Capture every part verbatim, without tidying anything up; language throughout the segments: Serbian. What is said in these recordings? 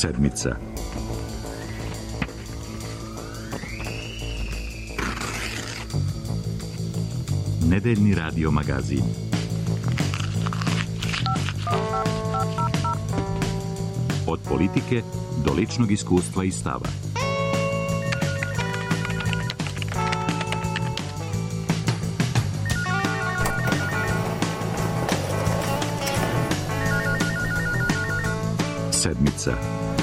Sedmica. Nedeljni radio magazin. Od politike do ličnog iskustva i stava. Sedmica.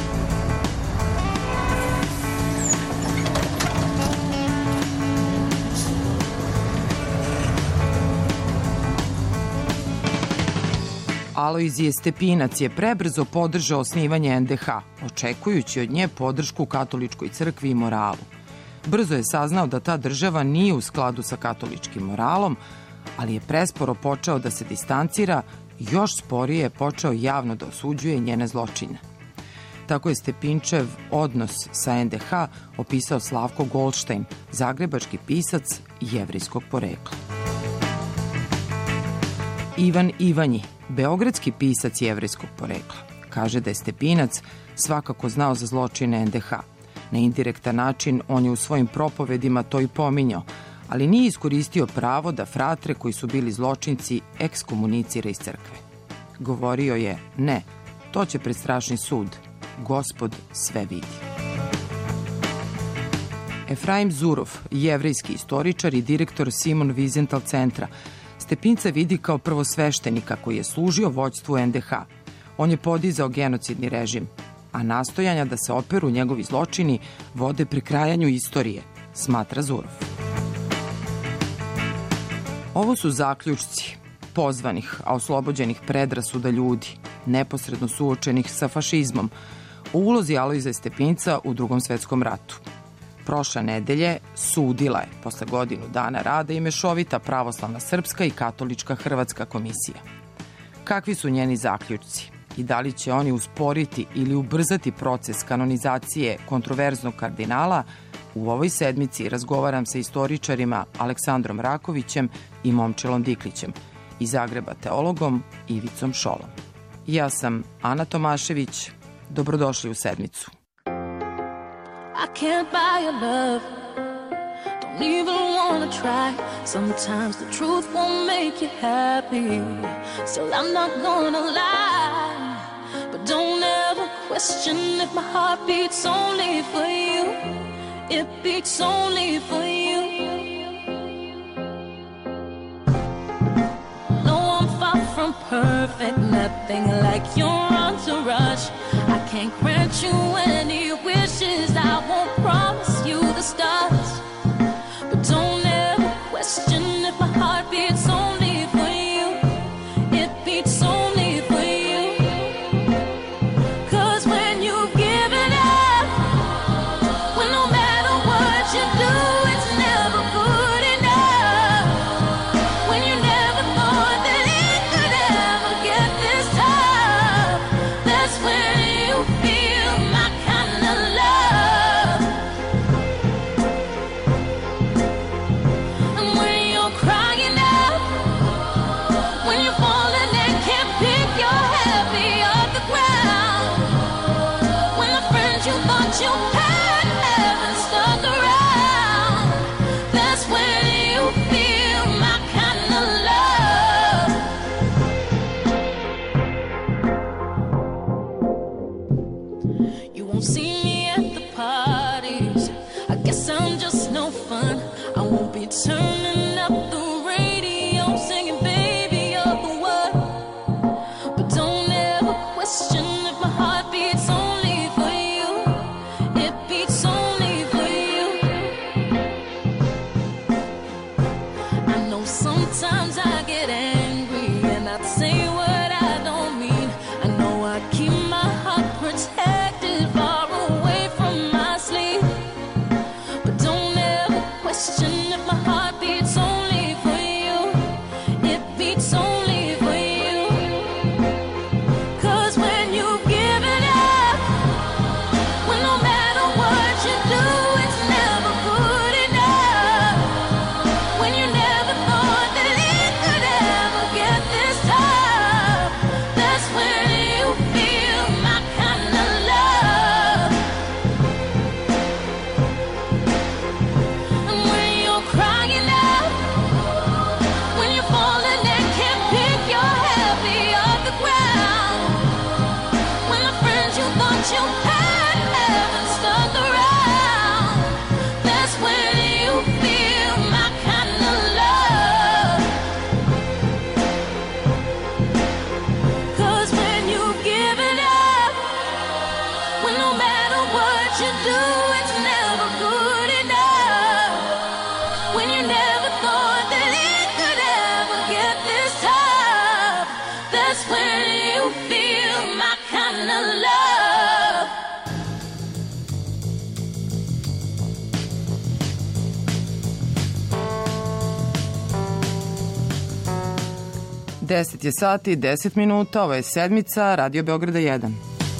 Alojzije Stepinac je prebrzo podržao osnivanje en de ha, očekujući od nje podršku katoličkoj crkvi i moralu. Brzo je saznao da ta država nije u skladu sa katoličkim moralom, ali je presporo počeo da se distancira i još sporije je počeo javno da osuđuje njene zločine. Tako je Stepinčev odnos sa en de ha opisao Slavko Goldštajn, zagrebački pisac jevrejskog porekla. Ivan Ivanji, beogradski pisac jevrejskog porekla, kaže da je Stepinac svakako znao za zločine en de ha. Na indirektan način on je u svojim propovedima to i pominjao, ali nije iskoristio pravo da fratre koji su bili zločinci ekskomunicira iz crkve. Govorio je, ne, to će pred strašni sud, Gospod sve vidi. Efraim Zurov, jevrejski istoričar i direktor Simon Wiesenthal centra, Stepinca vidi kao prvosveštenika koji je služio vođstvu en de ha. On je podizao genocidni režim, a nastojanja da se operu njegovi zločini vode prekrajanju istorije, smatra Zurov. Ovo su zaključci pozvanih, a oslobođenih predrasuda ljudi, neposredno suočenih sa fašizmom, o ulozi Alojzija Stepinca u Drugom svetskom ratu. Prošle nedelje sudila je, posle godinu dana rada, i mešovita pravoslavna srpska i katolička hrvatska komisija. Kakvi su njeni zaključci i da li će oni usporiti ili ubrzati proces kanonizacije kontroverznog kardinala, u ovoj sedmici razgovaram sa istoričarima Aleksandrom Rakovićem i Momčilom Diklićem, iz Zagreba teologom Ivicom Šolom. Ja sam Ana Tomašević, dobrodošli u sedmicu. I can't buy your love, don't even wanna try. Sometimes the truth won't make you happy, still I'm not gonna lie. But don't ever question if my heart beats only for you. It beats only for you. No, I'm far from perfect, nothing like your entourage. I can't grant you any wishes, I won't promise you the stars. But don't ever question if my heart beats only for you. It beats only for you. Cause when you give it up, when no matter what you do, it's never good enough. When you never thought that it could ever get this tough. That's when you feel my kind of love. deset je sati, deset minuta, ovo je sedmica, Radio Beograda jedan.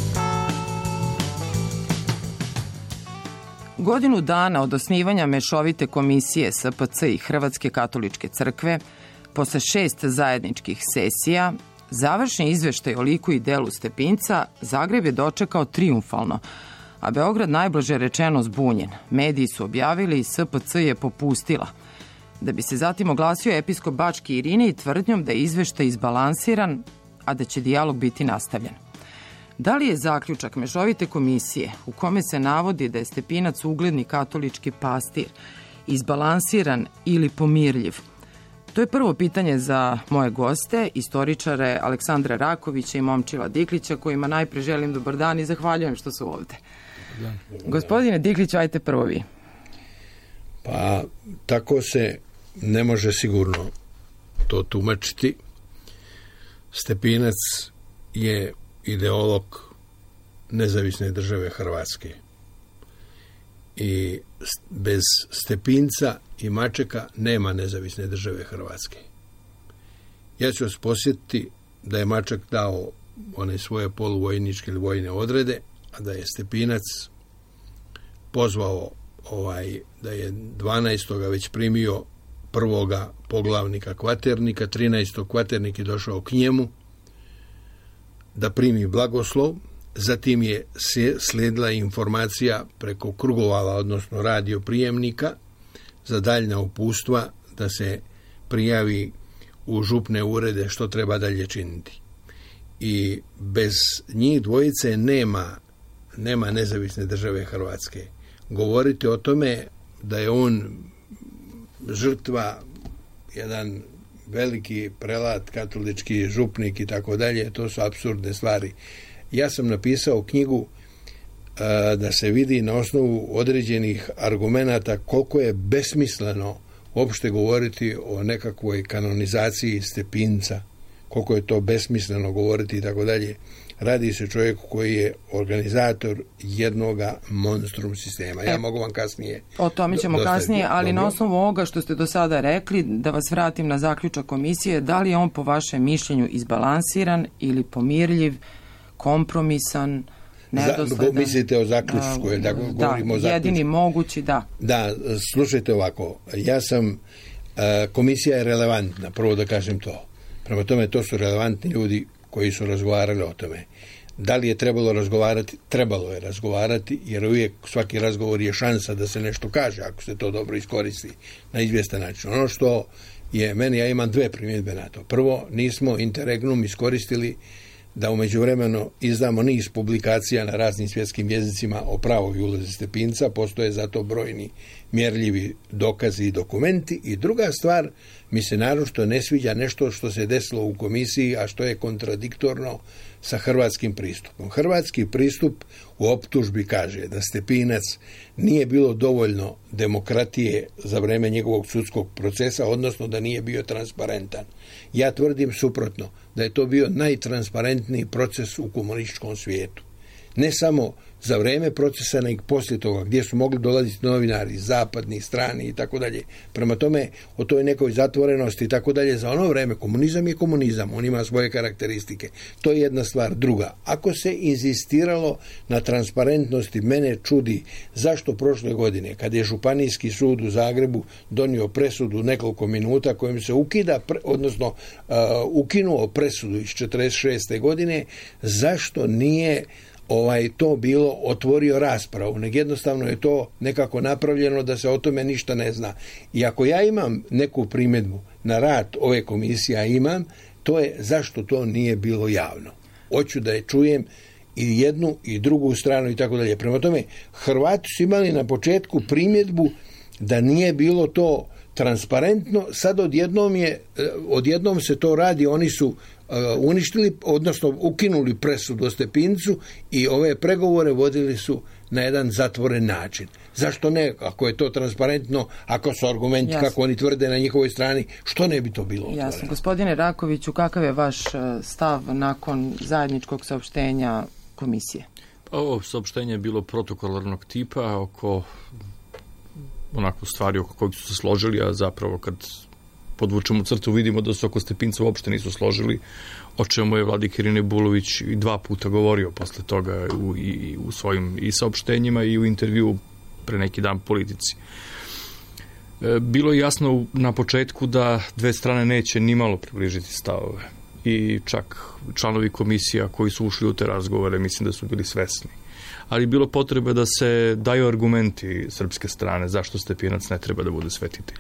Godinu dana od osnivanja mešovite komisije S P C i Hrvatske katoličke crkve, posle šest zajedničkih sesija, završni izveštaj o liku i delu Stepinca Zagreb je dočekao trijumfalno, a Beograd najblaže rečeno zbunjen. Mediji su objavili i S P C je popustila. Da bi se zatim oglasio episkop Bački Irinej tvrdnjom da je izveštaj izbalansiran, a da će dijalog biti nastavljen. Da li je zaključak mešovite komisije u kome se navodi da je Stepinac ugledni katolički pastir izbalansiran ili pomirljiv? To je prvo pitanje za moje goste, istoričare Aleksandra Rakovića i Momčila Diklića, kojima najpre želim dobar dan i zahvaljujem što su ovde. Da. Gospodine Diklić, ajte prvo vi. Pa, tako se ne može sigurno to tumačiti. Stepinac je ideolog nezavisne države Hrvatske. I bez Stepinca i Mačeka nema nezavisne države Hrvatske. Ja ću vas posjetiti da je Maček dao one svoje poluvojničke ili vojne odrede, a da je Stepinac pozvao ovaj, da je dvanaestoga već primio prvoga poglavnika kvaternika, trinaestog kvaternik je došao k njemu da primi blagoslov, zatim je slijedila informacija preko krugovala, odnosno radio prijemnika, za daljna upustva da se prijavi u župne urede što treba dalje činiti. I bez njih dvojice nema, nema nezavisne države Hrvatske. Govoriti o tome da je on žrtva, jedan veliki prelat, katolički župnik i tako dalje, to su apsurdne stvari. Ja sam napisao knjigu a, da se vidi na osnovu određenih argumenata koliko je besmisleno uopšte govoriti o nekakvoj kanonizaciji Stepinca, koliko je to besmisleno govoriti i tako dalje. Radi se čovjeku koji je organizator jednoga monstrum sistema. Ja e, mogu vam kasnije... O tome ćemo do, kasnije, ali dobro. Na osnovu ovoga što ste do sada rekli, da vas vratim na zaključak komisije, da li je on po vašem mišljenju izbalansiran ili pomirljiv, kompromisan, nedosledan? Za, mislite o zaključku, uh, da govorimo da, o zaključku. Jedini mogući, da. Da, slušajte ovako, ja sam, uh, komisija je relevantna, prvo da kažem to. Prema tome, to su relevantni ljudi koji su razgovarali o tome. Da li je trebalo razgovarati? Trebalo je razgovarati, jer uvijek svaki razgovor je šansa da se nešto kaže, ako se to dobro iskoristi na izvjestan način. Ono što je meni, ja imam dve primjedbe na to. Prvo, nismo interregnum iskoristili da u međuvremenu izdamo niz publikacija na raznim svjetskim jezicima o pravoj ulozi Stepinca, postoje zato brojni mjerljivi dokazi i dokumenti. I druga stvar, mi se naročito ne sviđa nešto što se desilo u komisiji, a što je kontradiktorno sa hrvatskim pristupom. Hrvatski pristup u optužbi kaže da Stepinac nije bilo dovoljno demokratije za vrijeme njegovog sudskog procesa, odnosno da nije bio transparentan. Ja tvrdim suprotno, da je to bio najtransparentniji proces u komunističkom svijetu. Ne samo za vrijeme procesa, nego poslije toga, gdje su mogli dolaziti novinari, zapadni, strani i tako dalje. Prema tome, o toj nekoj zatvorenosti i tako dalje, za ono vrijeme komunizam je komunizam, on ima svoje karakteristike. To je jedna stvar. Druga, ako se inzistiralo na transparentnosti, mene čudi zašto prošle godine, kad je Županijski sud u Zagrebu donio presudu nekoliko minuta kojim se ukida, odnosno uh, ukinuo presudu iz četrdeset šeste godine, zašto nije ovaj to bilo otvorio raspravu, nego jednostavno je to nekako napravljeno da se o tome ništa ne zna. I ako ja imam neku primjedbu na rad ove komisije, a imam, to je zašto to nije bilo javno. Hoću da je čujem i jednu i drugu stranu i tako dalje. Prema tome, Hrvati su imali na početku primjedbu da nije bilo to transparentno, sad odjednom je, odjednom se to radi, oni su uništili, odnosno ukinuli presudu o Stepincu i ove pregovore vodili su na jedan zatvoren način. Zašto ne? Ako je to transparentno, ako su argumenti Jasne. kako oni tvrde na njihovoj strani, što ne bi to bilo otvoreno? Jasno. Gospodine Rakoviću, kakav je vaš stav nakon zajedničkog saopštenja komisije? Ovo saopštenje je bilo protokolarnog tipa oko onako stvari oko kojih su se složili, a zapravo kad podvučemo crtu vidimo da se oko Stepinca uopšte nisu složili, o čemu je Vladimir Irinebulović i dva puta govorio posle toga u, i, u svojim i saopštenjima i u intervju pre neki dan Politici. E, bilo je jasno na početku da dve strane neće ni malo približiti stavove i čak članovi komisija koji su ušli u te razgovore mislim da su bili svesni. Ali bilo potrebe da se daju argumenti srpske strane zašto Stepinac ne treba da bude svetitelj.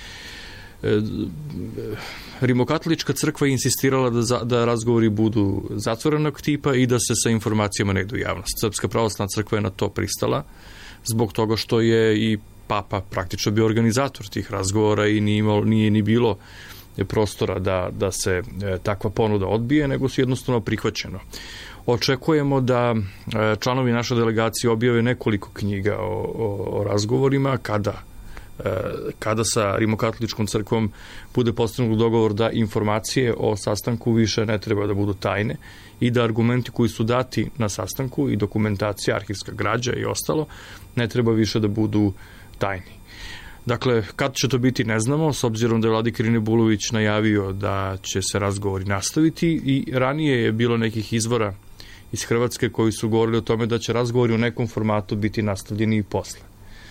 Rimokatolička crkva je insistirala da, za, da razgovori budu zatvorenog tipa i da se sa informacijama ne idu u javnost. Srpska pravoslavna crkva je na to pristala zbog toga što je i Papa praktično bio organizator tih razgovora i nije, imalo, nije ni bilo prostora da, da se e, takva ponuda odbije, nego su jednostavno prihvaćeno. Očekujemo da e, članovi naše delegacije objave nekoliko knjiga o, o, o razgovorima kada kada sa Rimokatoličkom crkvom bude postignut dogovor da informacije o sastanku više ne treba da budu tajne i da argumenti koji su dati na sastanku i dokumentacija, arhivska građa i ostalo ne treba više da budu tajni. Dakle, kad će to biti ne znamo, s obzirom da je Vladimir Irinebulović najavio da će se razgovori nastaviti i ranije je bilo nekih izvora iz Hrvatske koji su govorili o tome da će razgovori u nekom formatu biti nastavljeni i posle.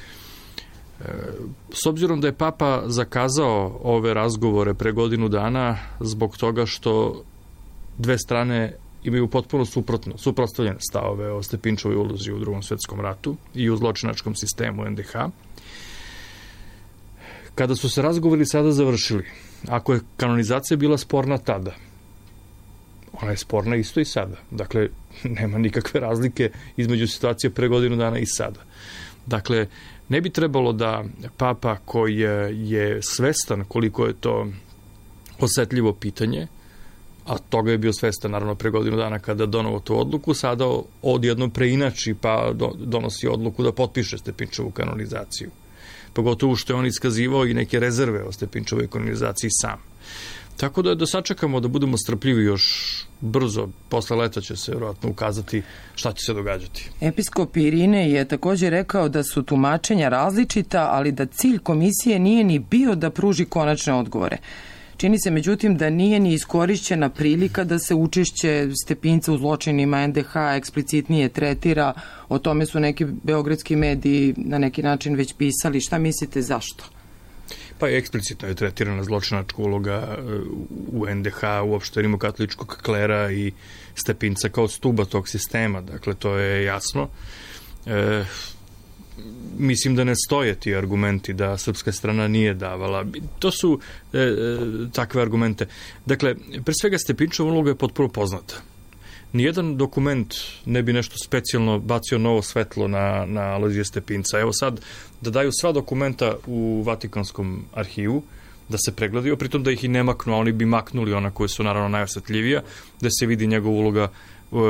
S obzirom da je Papa zakazao ove razgovore pre godinu dana zbog toga što dve strane imaju potpuno suprotno, suprotstavljene stavove o Stepinčevoj ulozi u Drugom svetskom ratu i u zločinačkom sistemu en de ha. Kada su se razgovori sada završili, ako je kanonizacija bila sporna tada, ona je sporna isto i sada. Dakle, nema nikakve razlike između situacije pre godinu dana i sada. Dakle, ne bi trebalo da Papa koji je svestan koliko je to osetljivo pitanje, a toga je bio svestan naravno pre godinu dana kada donovo tu odluku, sada odjednom preinači pa donosi odluku da potpiše Stepinčevu kanonizaciju. Pogotovo što je on iskazivao i neke rezerve o Stepinčevoj kanonizaciji sam. Tako da da sačekamo da budemo strpljivi još brzo, posle leta će se vjerojatno ukazati šta će se događati. Episkop Irine je također rekao da su tumačenja različita, ali da cilj komisije nije ni bio da pruži konačne odgovore. Čini se međutim da nije ni iskorišćena prilika da se učešće Stepinca u zločinima en de ha eksplicitnije tretira. O tome su neki beogradski mediji na neki način već pisali. Šta mislite zašto? Pa je eksplicitno je tretirana zločinačka uloga u en de ha, uopšte rimokatoličkog klera i Stepinca kao stuba tog sistema. Dakle, to je jasno. E, mislim da ne stoje ti argumenti da srpska strana nije davala. To su e, e, takve argumente. Dakle, pre svega Stepinčeva uloga je potpuno poznata. Nijedan dokument ne bi nešto specijalno bacio novo svetlo na, na Alojzija Stepinca. Evo sad, da daju sva dokumenta u Vatikanskom arhivu, da se pregledaju, pritom da ih i ne maknu, a oni bi maknuli ona koje su naravno najosetljivija, da se vidi njegova uloga u,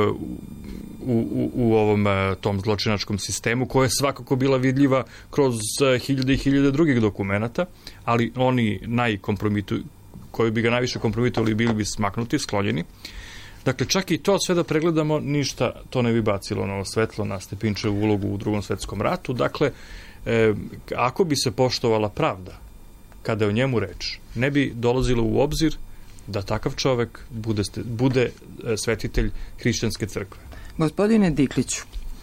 u, u, u ovom tom zločinačkom sistemu, koja je svakako bila vidljiva kroz hiljade i hiljade drugih dokumenata, ali oni najkompromituju, koji bi ga najviše kompromitovali, bili bi smaknuti, sklonjeni. Dakle, čak i to sve da pregledamo, ništa to ne bi bacilo novo svetlo na Stepinčevu ulogu u Drugom svetskom ratu. Dakle, e, ako bi se poštovala pravda, kada je o njemu reč, ne bi dolazilo u obzir da takav čovek bude, bude svetitelj hrišćanske crkve. Gospodine Dikliću,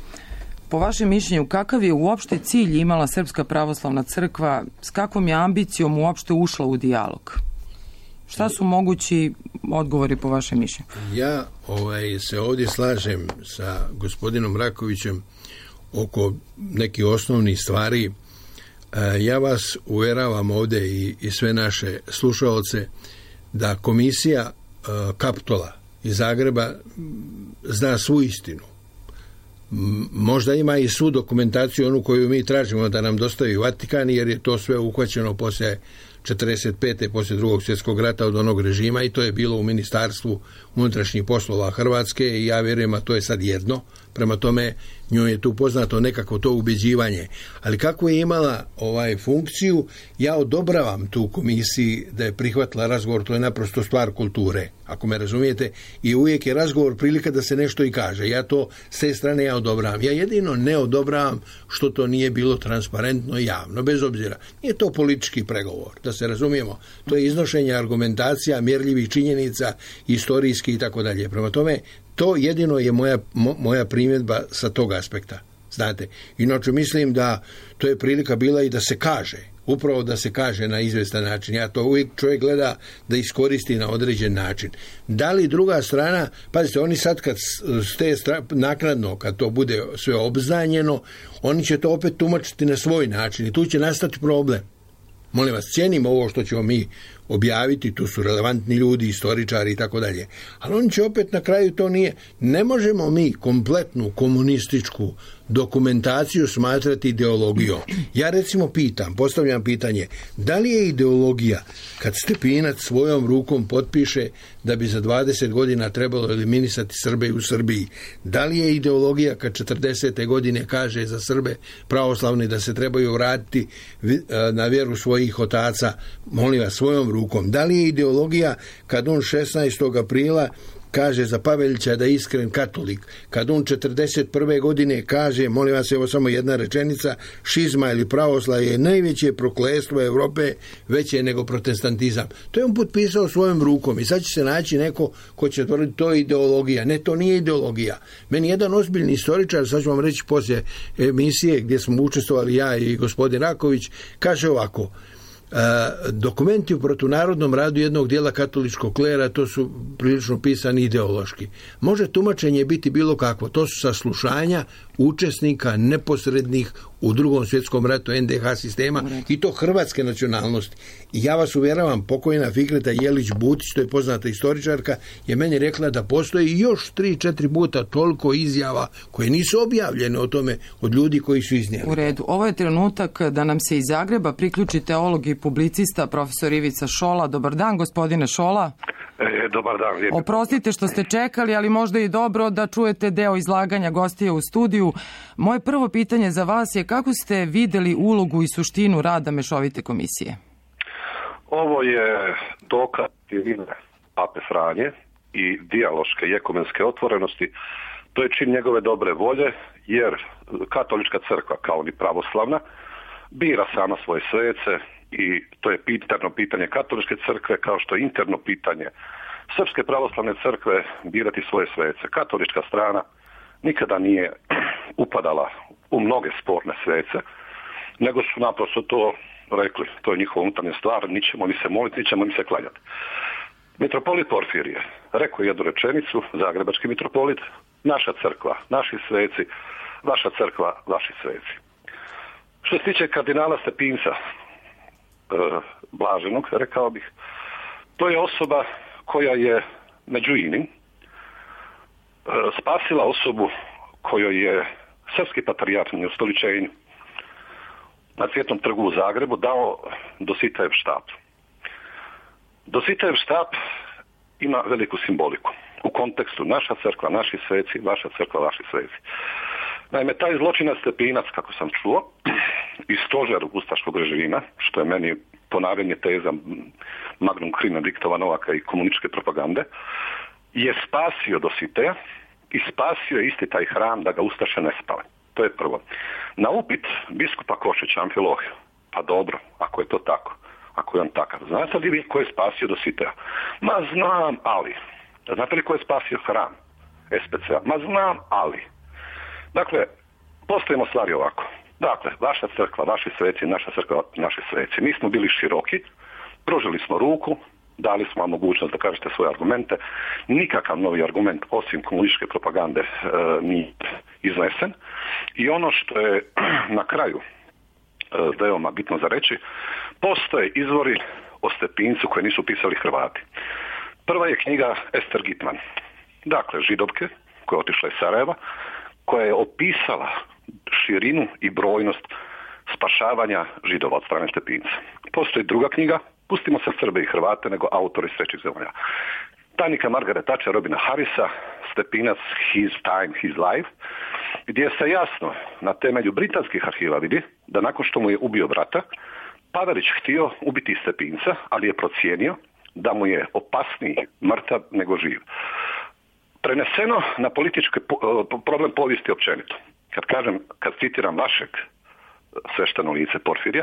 po vašem mišljenju, kakav je uopšte cilj imala Srpska pravoslavna crkva, s kakvom je ambicijom uopšte ušla u dijalog? Šta su mogući odgovori po vašem mišljenju? Ja ovaj, se ovdje slažem sa gospodinom Rakovićem oko nekih osnovnih stvari. E, ja vas uveravam ovdje i, i sve naše slušaoce da komisija e, Kaptola iz Zagreba zna svu istinu. M, možda ima i svu dokumentaciju, onu koju mi tražimo da nam dostavi Vatikan, jer je to sve uhvaćeno poslije četrdeset pete poslije Drugog svjetskog rata od onog režima i to je bilo u Ministarstvu unutrašnjih poslova Hrvatske i ja vjerujem, a to je sad jedno, prema tome njoj je tu poznato nekako to ubeđivanje. Ali kako je imala ovaj funkciju, ja odobravam tu komisiji da je prihvatila razgovor, to je naprosto stvar kulture, ako me razumijete, i uvijek je razgovor prilika da se nešto i kaže. Ja to s te strane ja odobravam. Ja jedino ne odobravam što to nije bilo transparentno i javno, bez obzira. Nije to politički pregovor, da se razumijemo. To je iznošenje argumentacija, mjerljivih činjenica, istorijski i tako dalje. Prema tome, to jedino je moja, mo, moja primjedba sa tog aspekta. Znate, inače mislim da to je prilika bila i da se kaže, upravo da se kaže na izvestan način. Ja to uvijek čovjek gleda da iskoristi na određen način. Da li druga strana, pazite, oni sad kad s te strane, naknadno, kad to bude sve obznanjeno, oni će to opet tumačiti na svoj način i tu će nastati problem. Molim vas, cijenim ovo što ćemo mi objaviti, tu su relevantni ljudi, istoričari i tako dalje. Ali oni će opet na kraju to nije. Ne možemo mi kompletnu komunističku dokumentaciju smatrati ideologijom. Ja recimo pitam, postavljam pitanje, da li je ideologija kad Stepinac svojom rukom potpiše da bi za dvadeset godina trebalo eliminisati Srbe u Srbiji? Da li je ideologija kad četrdesete godine kaže za Srbe pravoslavni da se trebaju vratiti na vjeru svojih otaca, molim vas, svojom rukom? Da li je ideologija kad on šesnaestog aprila kaže za Pavelića da je iskren katolik, kad on četrdeset prve godine kaže, molim vas, evo samo jedna rečenica, šizma ili pravoslavlje je najveće prokletstvo Europe, veće nego protestantizam. To je on potpisao svojom rukom i sad će se naći neko ko će tvrditi to je ideologija. Ne, to nije ideologija. Meni jedan ozbiljni istoričar, sad ću vam reći poslije emisije gdje smo učestvovali ja i gospodin Raković, kaže ovako: Uh, dokumenti u protunarodnom radu jednog dijela katoličkog klera, to su prilično pisani ideološki. Može tumačenje biti bilo kakvo. To su saslušanja učesnika neposrednih u drugom svjetskom ratu en de ha sistema i to hrvatske nacionalnosti. I ja vas uvjeravam, pokojna Fikreta Jelić-Butić, to je poznata istoričarka, je meni rekla da postoji još tri, četiri puta toliko izjava koje nisu objavljene o tome od ljudi koji su iznijeli. U redu. Ovo je trenutak da nam se iz Zagreba priključi teolog i publicista profesor Ivica Šola. Dobar dan, gospodine Šola. E, dobar dan. Lijepo. Oprostite što ste čekali, ali možda i dobro da čujete deo izlaganja gostija u studiju. Moje prvo pitanje za vas je kako ste vidjeli ulogu i suštinu rada Mešovite komisije? Ovo je dokaz cijeline Pape Franje i dijaloške i ekumenske otvorenosti. To je čin njegove dobre volje, jer katolička crkva, kao ni pravoslavna, bira sama svoje svece i to je interno pitanje katoličke crkve, kao što je interno pitanje Srpske pravoslavne crkve birati svoje svece. Katolička strana nikada nije upadala u mnoge sporne svece, nego su naprosto to rekli, to je njihova unutarnja stvar, nićemo ni se moliti, nićemo ni se klanjati. Mitropolit Porfirije rekao jednu rečenicu, zagrebački mitropolit: naša crkva, naši sveci, vaša crkva, vaši sveci. Što se tiče kardinala Stepinca, e, blaženog, rekao bih, to je osoba koja je među inim e, spasila osobu kojoj je srpski patrijarh u ustoličenju na Cvjetnom trgu u Zagrebu dao Dositejev štap. Dositejev štap ima veliku simboliku u kontekstu naša crkva, naši sveci, vaša crkva, vaši sveci. Naime, taj zločinac Stepinac, kako sam čuo, i stožer ustaškog režima, što je meni ponavljanje teza Magnum Crima Diktova Novaka i komunističke propagande, je spasio Dositeja i spasio je isti taj hram da ga ustaše ne spale. To je prvo. Na upit biskupa Košića Amfilohija, pa dobro, ako je to tako, ako je on takav, znate li vi ko je spasio Dositeja? Ma znam, ali. Znate li ko je spasio hram es pe ce a? Ma znam, ali. Dakle, postavimo stvari ovako. Dakle, vaša crkva, vaši sveci, naša crkva, naši sveci. Mi smo bili široki, pružili smo ruku, dali smo vam mogućnost da kažete svoje argumente. Nikakav novi argument, osim komunističke propagande, e, nije iznesen. I ono što je na kraju e, veoma bitno za reći, postoje izvori o Stepincu koje nisu pisali Hrvati. Prva je knjiga Ester Gitman. Dakle, židovke koja je otišla iz Sarajeva, koja je opisala širinu i brojnost spašavanja židova od strane Stepinca. Postoji druga knjiga, pustimo se Srbe i Hrvate, nego autori iz trećih zemalja. tajnika Margaret Thatcher, Robina Harrisa, Stepinac, His Time, His Life, gdje se jasno na temelju britanskih arhiva vidi da nakon što mu je ubio brata, Pavelić htio ubiti Stepinca, ali je procijenio da mu je opasniji mrtav nego živ. Preneseno na politički problem povijesti općenito. Kad kažem, kad citiram vašeg svešteno lice Porfirija,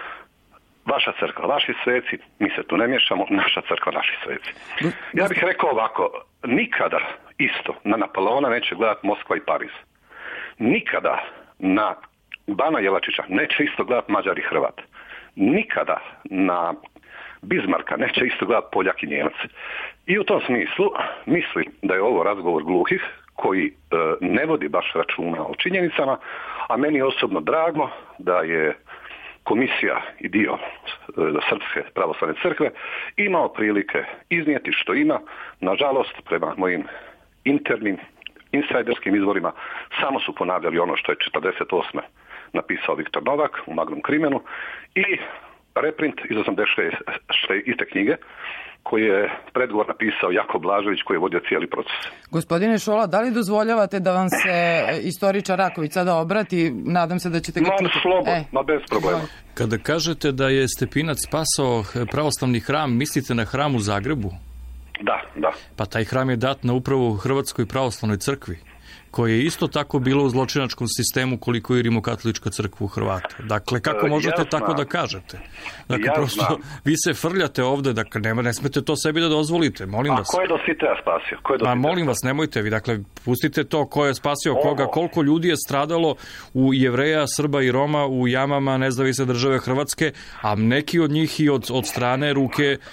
vaša crkva, vaši sveci, mi se tu ne miješamo, naša crkva, naši sveci. Ja bih rekao ovako, nikada isto na Napoleona neće gledati Moskva i Pariz. Nikada na Bana Jelačića neće isto gledati Mađar i Hrvat. Nikada na Bismarcka neće isto gledati Poljak i Njemac. I u tom smislu mislim da je ovo razgovor gluhih koji e, ne vodi baš računa o činjenicama, a meni je osobno drago da je komisija i dio e, Srpske pravoslavne crkve imao prilike iznijeti što ima. Nažalost, prema mojim internim insajderskim izvorima, samo su ponavljali ono što je četrdeset osme napisao Viktor Novak u Magnum Crimenu i reprint iz osamdeset šeste iste knjige koji je predgovor napisao Jako Blažević koji je vodio cijeli proces. Gospodine Šola, da li dozvoljavate da vam se istoričar Raković sada obrati? Nadam se da ćete ga čuti. Ma, slobodno, e. ma bez problema. Kada kažete da je Stepinac spasao pravoslavni hram, mislite na hram u Zagrebu? Da, da. Pa taj hram je dat na upravo Hrvatskoj pravoslavnoj crkvi, koje je isto tako bilo u zločinačkom sistemu koliko i Rimokatolička crkva u Hrvata. Dakle, kako možete ja tako da kažete? Dakle, ja prosto, znam. Vi se frljate ovde, dakle, nema, ne smete to sebi da dozvolite, molim A vas. A ko je Dositeja spasio? Ko je Dositeja? Ma, molim vas, nemojte vi, dakle, pustite to ko je spasio Ovo. koga, koliko ljudi je stradalo u Jevreja, Srba i Roma u jamama nezavisne države Hrvatske, a neki od njih i od, od strane ruke e,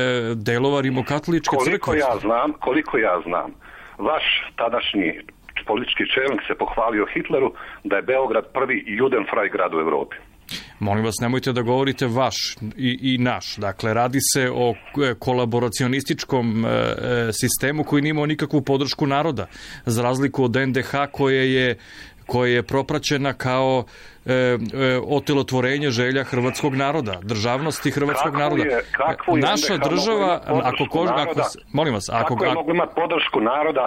delova Rimokatoličke crkve. Koliko ja znam, koliko ja znam, vaš tadašnji politički čelnik se pohvalio Hitleru da je Beograd prvi Judenfrei grad u Europi. Molim vas, nemojte da govorite vaš i, i naš. Dakle, radi se o kolaboracionističkom e, sistemu koji nije imao nikakvu podršku naroda, za razliku od en de ha koje je koja je propraćena kao e, e, otelotvorenje želja hrvatskog naroda, državnosti hrvatskog kakvu naroda. Je, kakvu je Naša država, ako, ko, ako molim vas, ako kako je mogu imati podršku naroda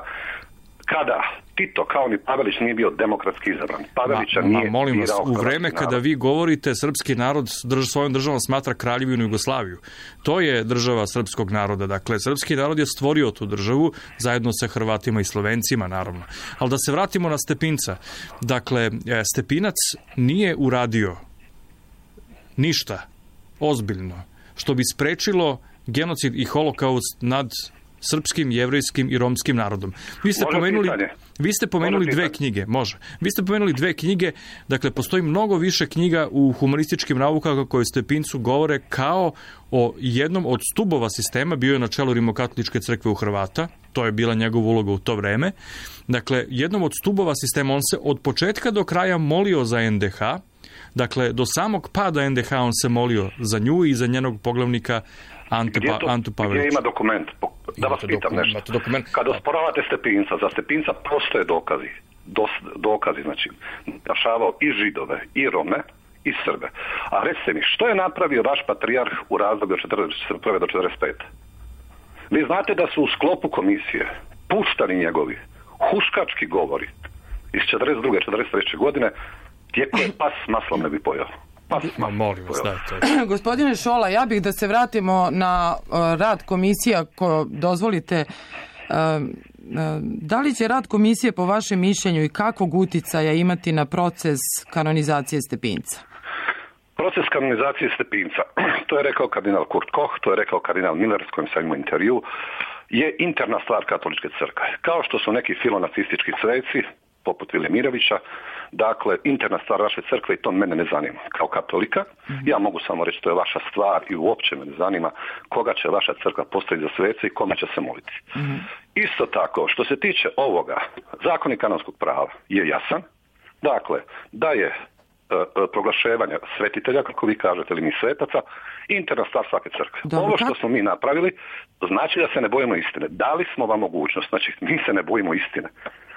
kada Tito, kao ni Pavelić, nije bio demokratski izabran. Pavelića ma, nije ma, molim vas, u vreme narod. Kada vi govorite srpski narod drž, svojom državom smatra Kraljevinu Jugoslaviju. To je država srpskog naroda. Dakle, srpski narod je stvorio tu državu zajedno sa Hrvatima i Slovencima, naravno. Ali da se vratimo na Stepinca. Dakle, Stepinac nije uradio ništa ozbiljno što bi sprečilo genocid i holokaust nad srpskim, jevrejskim i romskim narodom. Vi ste Može pomenuli, pitanje. vi ste pomenuli dve knjige, može. Vi ste pomenuli dve knjige, dakle postoji mnogo više knjiga u humanističkim naukama koje Stepincu govore kao o jednom od stubova sistema, bio je na čelu Rimokatoličke crkve u Hrvata, to je bila njegova uloga u to vreme. Dakle, jednom od stubova sistema, on se od početka do kraja molio za en de ha, dakle, do samog pada en de ha on se molio za nju i za njenog poglavnika Antu, gdje to, Antu Pavelića. Gdje ima dokument? Da vas pitam dokument, nešto. Dokument. Kad osporavate Stepinca, za Stepinca postoje dokazi. Dos, dokazi, znači, našavao i Židove, i Rome, i Srbe. A recite mi, što je napravio vaš patrijarh u razdoblju od četrdeset prve do četrdeset pete? Vi znate da su u sklopu komisije puštani njegovi huškački govori iz četrdeset druge četrdeset treće godine, tijeko je pas s maslom ne bi pojao. Ma, molim vas, da, Gospodine Šola, ja bih da se vratimo na uh, rad komisija, ko dozvolite. Uh, uh, da li će rad komisije po vašem mišljenju i kakvog uticaja imati na proces kanonizacije Stepinca? Proces kanonizacije Stepinca, to je rekao kardinal Kurt Koch, to je rekao kardinal Miller s kojim sam imao intervju, je interna stvar katoličke crkve. Kao što su neki filonacistički sveci, poput Vilemirovića, dakle, interna stvar vaše crkve i to mene ne zanima. Kao katolika, mm-hmm. ja mogu samo reći to je vaša stvar i uopće me ne zanima koga će vaša crkva postaviti za svece i kome će se moliti. Mm-hmm. Isto tako, što se tiče ovoga, zakonik kanonskog prava je jasan, dakle, da je e, e, proglaševanje svetitelja, kako vi kažete, ili mi svetaca, interna stvar svake crkve. Dobro, ovo što smo mi napravili, znači da se ne bojimo istine. Dali smo vam mogućnost, znači mi se ne bojimo istine.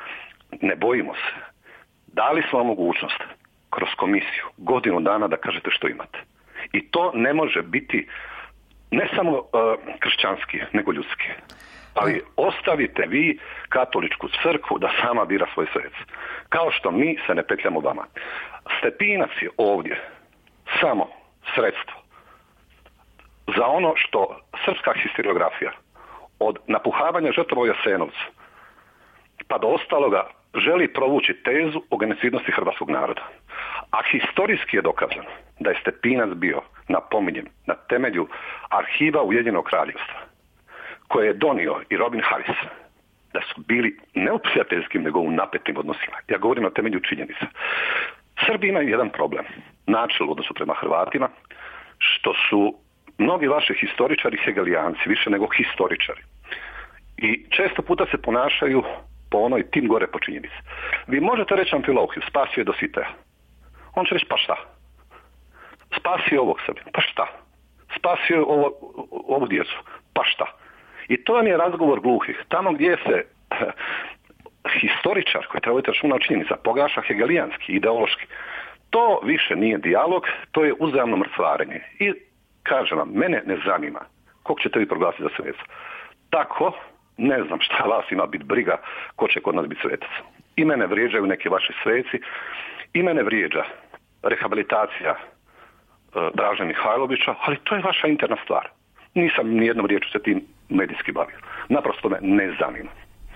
Ne bojimo se. Dali smo vam mogućnost kroz komisiju godinu dana da kažete što imate. I to ne može biti ne samo uh, kršćanski, nego ljudski. Ali ostavite vi katoličku crkvu da sama bira svoj svece. Kao što mi se ne petljamo vama. Stepinac je ovdje samo sredstvo za ono što srpska historiografija od napuhavanja žrtava u Jasenovcu pa do ostaloga želi provući tezu o genocidnosti hrvatskog naroda. A historijski je dokazano da je Stepinac bio, napominjem, na temelju arhiva Ujedinjenog kraljevstva, koje je donio i Robin Harris, da su bili ne u prijateljskim, nego u napetim odnosima. Ja govorim na temelju činjenica. Srbi imaju jedan problem, načelo u odnosu prema Hrvatima, što su mnogi vaši historičari hegelijanci, više nego historičari. I često puta se ponašaju po onoj tim gore po činjenici. Vi možete reći Amfilohiju, spasio je Dositea. On će reći, pa šta? Spasio ovog Srbija, pa šta? Spasio ovo, ovu djecu, pa šta? I to vam je razgovor gluhih. Tamo gdje se historičar koji treba biti računa o činjenica pogaša hegelijanski, ideološki, to više nije dijalog, to je uzajamno mrcvarenje. I kažem vam, mene ne zanima kog ćete vi proglasiti za sveca. Tako, ne znam šta vas ima biti briga ko će kod nas biti svetac. I mene vrijeđaju neki vaši sveci, i mene vrijeđa rehabilitacija e, Draže Mihajlovića, ali to je vaša interna stvar. Nisam nijednom riječu se tim medijski bavio. Naprosto me ne zanima.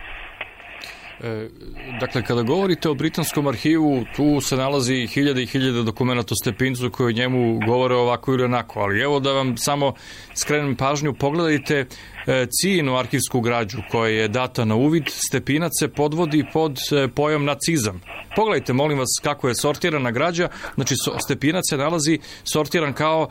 Dakle, kada govorite o britanskom arhivu, tu se nalazi hiljade i hiljade dokumenta o Stepincu koji o njemu govore ovako ili onako, ali evo da vam samo skrenem pažnju, pogledajte ciljenu arhivsku građu koja je data na uvid. Stepinac se podvodi pod pojam nacizam. Pogledajte, molim vas, kako je sortirana građa. Znači, Stepinac se nalazi sortiran kao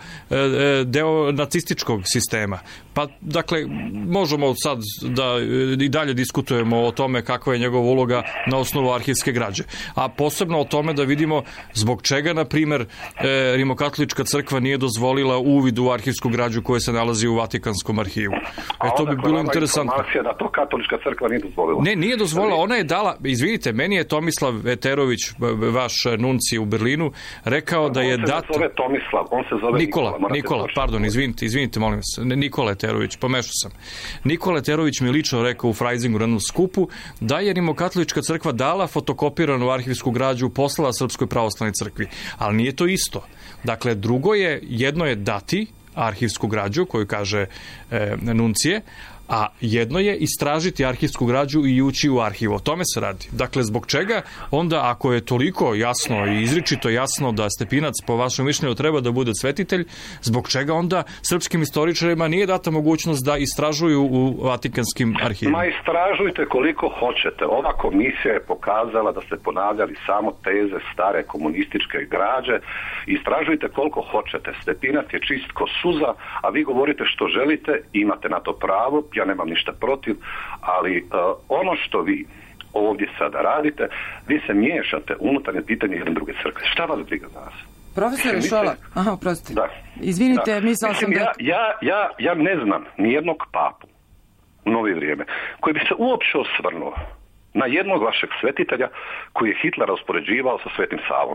deo nacističkog sistema. Pa, dakle, možemo sad da i dalje diskutujemo o tome kakva je njegova uloga na osnovu arhivske građe. A posebno o tome da vidimo zbog čega, na primjer, Rimokatolička crkva nije dozvolila uvid u arhivsku građu koja se nalazi u Vatikanskom arhivu. E, to bi bilo interesantno. Da to katolička crkva nije dozvolila. Ne, nije dozvolila. Ona je dala, izvinite, meni je Tomislav Veterović, vaš nunci u Berlinu, rekao da je dat... On se zove Tomislav, on se zove Nikola. Nikola, Nikola, pardon, izvinite, izvinite, molim vas. Nikola Veterović, pomešao sam. Nikola Veterović mi lično rekao u Frajzingu na skupu da je Rimokatolička crkva dala fotokopiranu arhivsku građu, poslala Srpskoj pravoslavnoj crkvi. Ali nije to isto. Dakle, drugo je, jedno je dati arhivsku građu koju kaže e, nuncije, a jedno je istražiti arhivsku građu i ući u arhiv. O tome se radi. Dakle, zbog čega onda, ako je toliko jasno i izričito jasno da Stepinac po vašem mišljenju treba da bude svetitelj, zbog čega onda srpskim istoričarima nije data mogućnost da istražuju u Vatikanskim arhivima? Ma istražujte koliko hoćete. Ova komisija je pokazala da ste ponavljali samo teze stare komunističke građe. Istražujte koliko hoćete. Stepinac je čist ko suza, a vi govorite što želite, imate na to pravo. Ja nemam ništa protiv, ali uh, ono što vi ovdje sada radite, vi se miješate unutarnje pitanje jedne druge crkve. Šta vas briga za nas? Profesore Šola, aha, prostite. Da. Izvinite, da. mislila sam da... Ja, ja, ja, ja ne znam nijednog papu u novije vrijeme koji bi se uopće osvrnuo na jednog vašeg svetitelja koji je Hitlera uspoređivao sa Svetim Savom.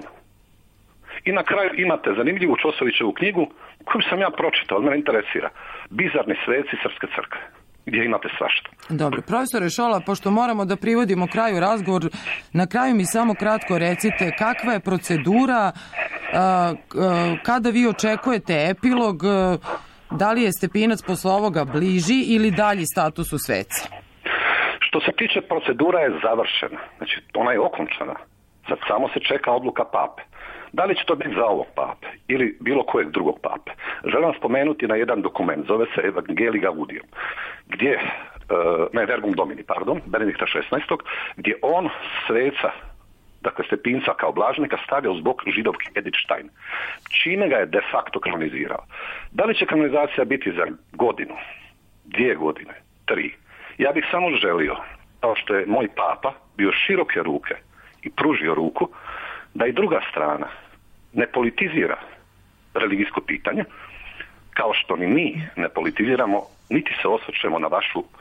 I na kraju imate zanimljivu Čosovićevu knjigu koju sam ja pročitao, ali mene interesira. Bizarni sveci Srpske crkve, gdje imate svašta. Dobro, profesore Šola, pošto moramo da privodimo kraju razgovor, na kraju mi samo kratko recite kakva je procedura, kada vi očekujete epilog, da li je Stepinac posle ovoga bliži ili dalji status u sveca? Što se tiče, procedura je završena, znači ona je okončana. Sad samo se čeka odluka pape. Da li će to biti za ovog pape ili bilo kojeg drugog pape? Želim spomenuti na jedan dokument, zove se Evangelii Gaudium, gdje, ne, Verbum Domini, pardon, Benedikta šesnaestog, gdje on sveca, dakle Stepinca kao blaženika, stavio uz bok židovki Edith Stein, čime ga je de facto kanonizirao. Da li će kanonizacija biti za godinu, dvije godine, tri? Ja bih samo želio, kao što je moj papa bio široke ruke i pružio ruku, da i druga strana ne politizira religijsko pitanje, kao što ni mi ne politiziramo, niti se osvrćemo na vašu, uh,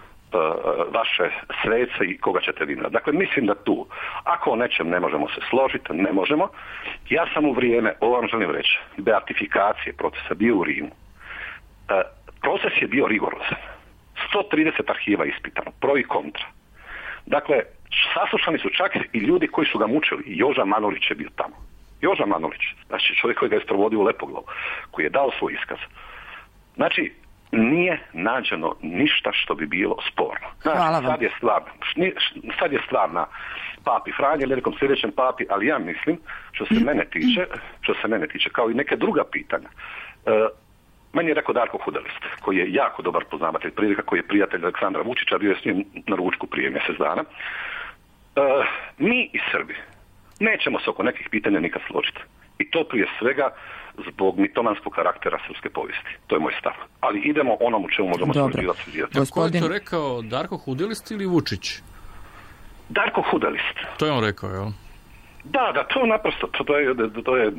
vaše svece i koga ćete vi. Dakle, mislim da tu, ako o nečem ne možemo se složiti, ne možemo. Ja sam u vrijeme, ovo vam želim reći, beatifikacije procesa bio u Rimu. Uh, proces je bio rigorozan. sto trideset arhiva ispitano, pro i kontra. Dakle, saslušani su čak i ljudi koji su ga mučili. Joža Manolić je bio tamo. Joža Manolić, znači čovjek koji ga je sprovodio u Lepoglavu, koji je dao svoj iskaz. Znači, nije nađeno ništa što bi bilo sporno. Znači, sad je stvar, sad je stvar na papi Franji ili nekom sljedećem papi, ali ja mislim, što se mene tiče, što se mene tiče, kao i neke druga pitanja, uh, meni je rekao Darko Hudelist, koji je jako dobar poznavatelj prilika, koji je prijatelj Aleksandra Vučića, bio je s njim na ručku prije mjesec dana. Uh, mi i Srbi nećemo se oko nekih pitanja nikad složiti. I to prije svega zbog mitomanskog karaktera srpske povijesti. To je moj stav. Ali idemo onom u čemu možemo surađivati. Gospodin... Ko je to rekao, Darko Hudelist ili Vučić? Darko Hudelist. To je on rekao, jel? Da, da, to naprosto, to, to je, to je,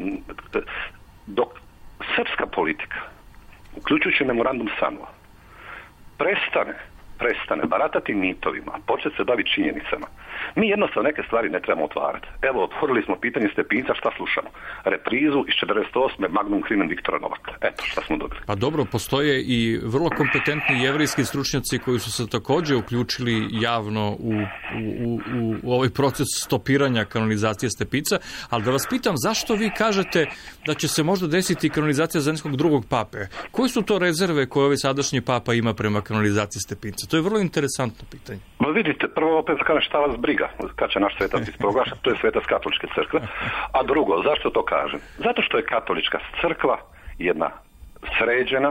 dok srpska politika, uključujući memorandum Sanua, prestane, prestane baratati mitovima, početi se baviti činjenicama, mi jednostavno neke stvari ne trebamo otvarati. Evo, otvorili smo pitanje Stepinca, šta slušamo? Reprizu iz četrdeset osme Magnum Crimen Viktora Novaka. Eto, šta smo dobili. Pa dobro, postoje i vrlo kompetentni jevrijski stručnjaci koji su se također uključili javno u, u, u, u ovaj proces stopiranja kanonizacije Stepinca, ali da vas pitam, zašto vi kažete da će se možda desiti kanonizacija za nekog drugog pape? Koje su to rezerve koje ovaj sadašnji papa ima prema kanonizaciji Stepinca? To je vrlo interesantno pitanje. Ma vidite, prvo opet kažem šta vas briga, kad će naš svetac isproglašati, to je svetac katoličke crkve. A drugo, zašto to kažem? Zato što je katolička crkva jedna sređena,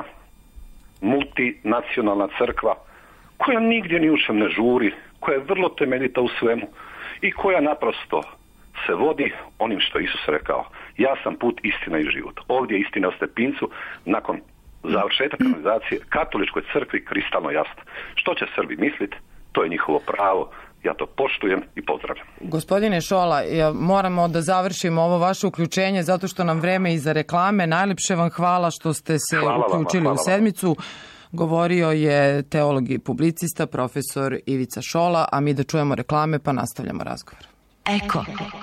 multinacionalna crkva, koja nigdje ni u čem ne žuri, koja je vrlo temeljita u svemu i koja naprosto se vodi onim što je Isus rekao. Ja sam put, istina i život. Ovdje je istina o Stepincu, nakon završetka kanonizacije katoličkoj crkvi kristalno jasno. Što će Srbi misliti, to je njihovo pravo, ja to poštujem i pozdravljam. Gospodine Šola, ja moramo da završimo ovo vaše uključenje zato što nam vreme iza reklame. Najlepše vam hvala što ste se hvala uključili vama, u sedmicu. Govorio je teolog i publicista profesor Ivica Šola, a mi da čujemo reklame pa nastavljamo razgovor. Eko.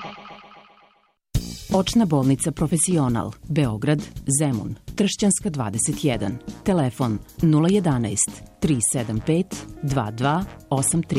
Očna bolnica Profesional, Beograd, Zemun, Tršćanska dvadeset jedan. Telefon nula jedanaest tri sedam pet dva dva osam tri.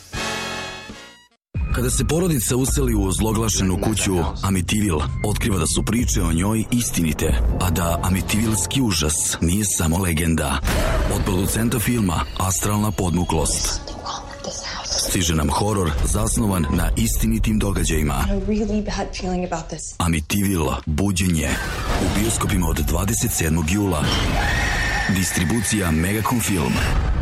Kada se porodica useli u ozloglašenu kuću Amitivil, otkriva da su priče o njoj istinite, a da Amitivilski užas nije samo legenda. Od producenta filma Astralna podmuklost stiže nam horor zasnovan na istinitim događajima. Amitivil, buđenje, u bioskopima od dvadeset sedmog jula. Distribucija Megacom Film.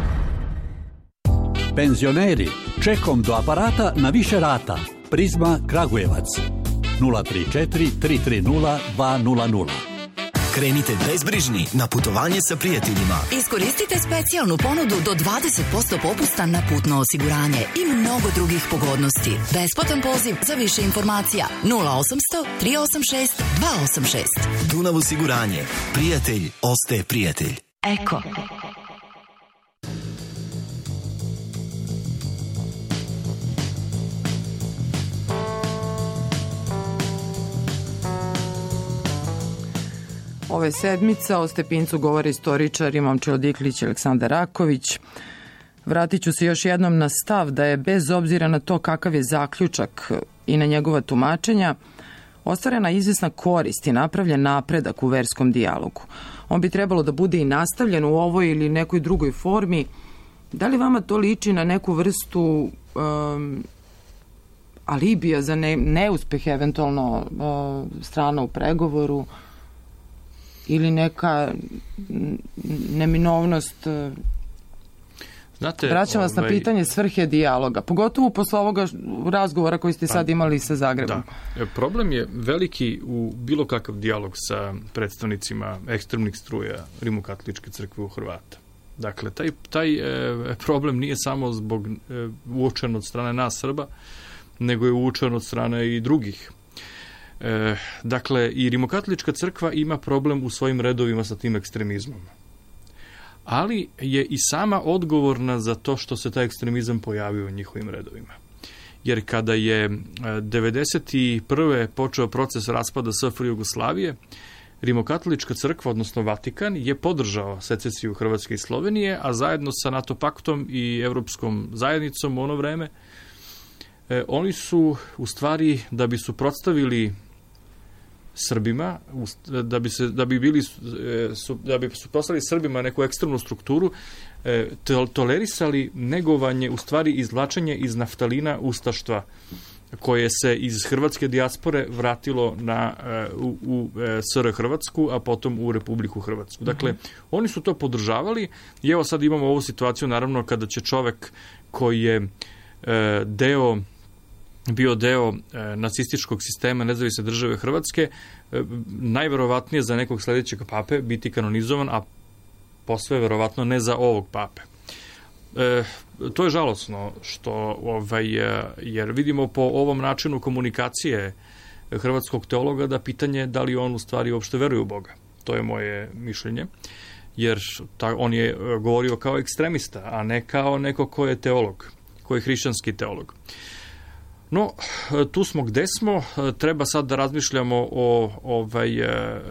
Penzioneri, čekom do aparata na više rata. Prizma Kragujevac. nula tri četiri tri tri nula dva nula nula. Krenite bezbrižni na putovanje sa prijateljima. Iskoristite specijalnu ponudu do dvadeset posto popusta na putno osiguranje i mnogo drugih pogodnosti. Besplatan poziv za više informacija nula osamsto tri osam šest dva osam šest. Dunav osiguranje. Prijatelj ostaje prijatelj. Eko. Ove sedmica o Stepincu govore istoričari Momčilo Diklić i Aleksandar Raković. Vratit ću se još jednom na stav da je bez obzira na to kakav je zaključak i na njegova tumačenja, ostvarena izvesna korist i napravljen napredak u verskom dijalogu. On bi trebalo da bude i nastavljen u ovoj ili nekoj drugoj formi. Da li vama to liči na neku vrstu um, alibija za ne, neuspeh eventualno uh, strana u pregovoru ili neka neminovnost? Znate, vraćam vas ovaj, na pitanje svrhe dijaloga, pogotovo posle ovoga razgovora koji ste sad imali sa Zagrebom. Da. Problem je veliki u bilo kakav dijalog sa predstavnicima ekstremnih struja Rimokatoličke crkve u Hrvata. Dakle, taj, taj e, problem nije samo zbog e, uočen od strane nas Srba, nego je uočen od strane i drugih. E, dakle, i Rimokatolička crkva ima problem u svojim redovima sa tim ekstremizmom. Ali je i sama odgovorna za to što se taj ekstremizam pojavio u njihovim redovima. Jer kada je devedeset prve počeo proces raspada S F R J Jugoslavije, Rimokatolička crkva, odnosno Vatikan, je podržao secesiju Hrvatske i Slovenije, a zajedno sa NATO paktom i Evropskom zajednicom u ono vreme, e, oni su u stvari, da bi suprotstavili Srbima, da bi se da bi bili su, da bi suprotstavili Srbima neku ekstremnu strukturu, e, tolerisali negovanje, u stvari izvlačenje iz naftalina ustaštva koje se iz hrvatske dijaspore vratilo na, u, u S R Hrvatsku, a potom u Republiku Hrvatsku. Dakle, mm-hmm. oni su to podržavali i evo sad imamo ovu situaciju, naravno, kada će čovek koji je e, deo bio deo e, nacističkog sistema nezavisne države Hrvatske, e, najverovatnije za nekog sledećeg pape biti kanonizovan, a posve verovatno ne za ovog pape. E, to je žalosno što ovaj, jer vidimo po ovom načinu komunikacije hrvatskog teologa da pitanje je da li on u stvari uopšte veruje u Boga. To je moje mišljenje, jer ta, on je govorio kao ekstremista, a ne kao neko ko je teolog, ko je hrišćanski teolog. No, tu smo gde smo, treba sad da razmišljamo o, ovaj,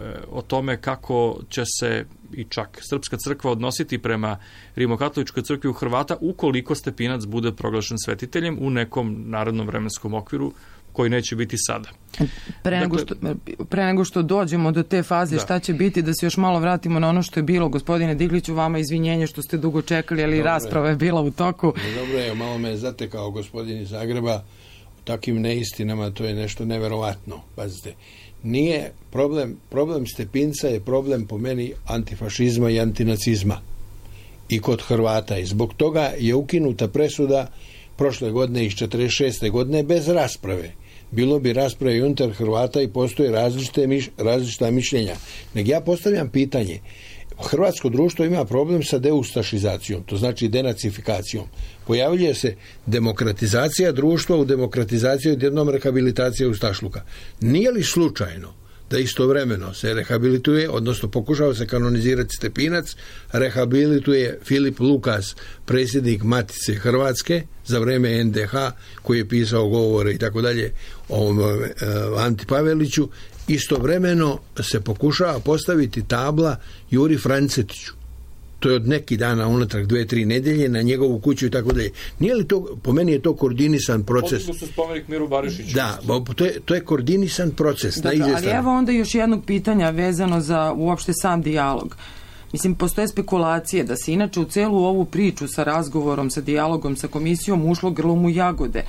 o tome kako će se i čak Srpska crkva odnositi prema Rimokatoličkoj crkvi u Hrvata ukoliko Stepinac bude proglašen svetiteljem u nekom narednom vremenskom okviru koji neće biti sada. Pre nego, dakle, što, pre nego što dođemo do te faze, da. Šta će biti, da se još malo vratimo na ono što je bilo. Gospodine Digliću, vama izvinjenje što ste dugo čekali, ali dobro, rasprava je bila u toku. Dobro je, malo me zatekao gospodin iz Zagreba takim neistinama, to je nešto neverovatno. Pazite, nije problem, problem Stepinca je problem po meni antifašizma i antinacizma i kod Hrvata. I zbog toga je ukinuta presuda prošle godine iz četrdeset šeste godine bez rasprave. Bilo bi rasprave i unutar Hrvata i postoje različite miš, različita mišljenja. Nego ja postavljam pitanje, hrvatsko društvo ima problem sa deustašizacijom, to znači denacifikacijom. Pojavljuje se demokratizacija društva u demokratizaciji, odjednom rehabilitacija ustašluka. Nije li slučajno da istovremeno se rehabilituje, odnosno pokušava se kanonizirati Stepinac, rehabilituje Filip Lukas, predsjednik Matice Hrvatske za vreme N D H, koji je pisao govore i tako dalje o Anti Paveliću, istovremeno se pokušava postaviti tabla Juri Francetiću. To je od neki dana unatrag dve, tri nedelje na njegovu kuću i tako dalje. Nije li to, po meni je to koordinisan proces. Podignu su spomenik Miru Barišiću. Da, to je, to je koordinisan proces. Dakle, ali evo onda još jednog pitanja vezano za uopšte sam dijalog. Mislim, postoje spekulacije da se inače u celu ovu priču sa razgovorom, sa dijalogom, sa komisijom ušlo grlom u jagode,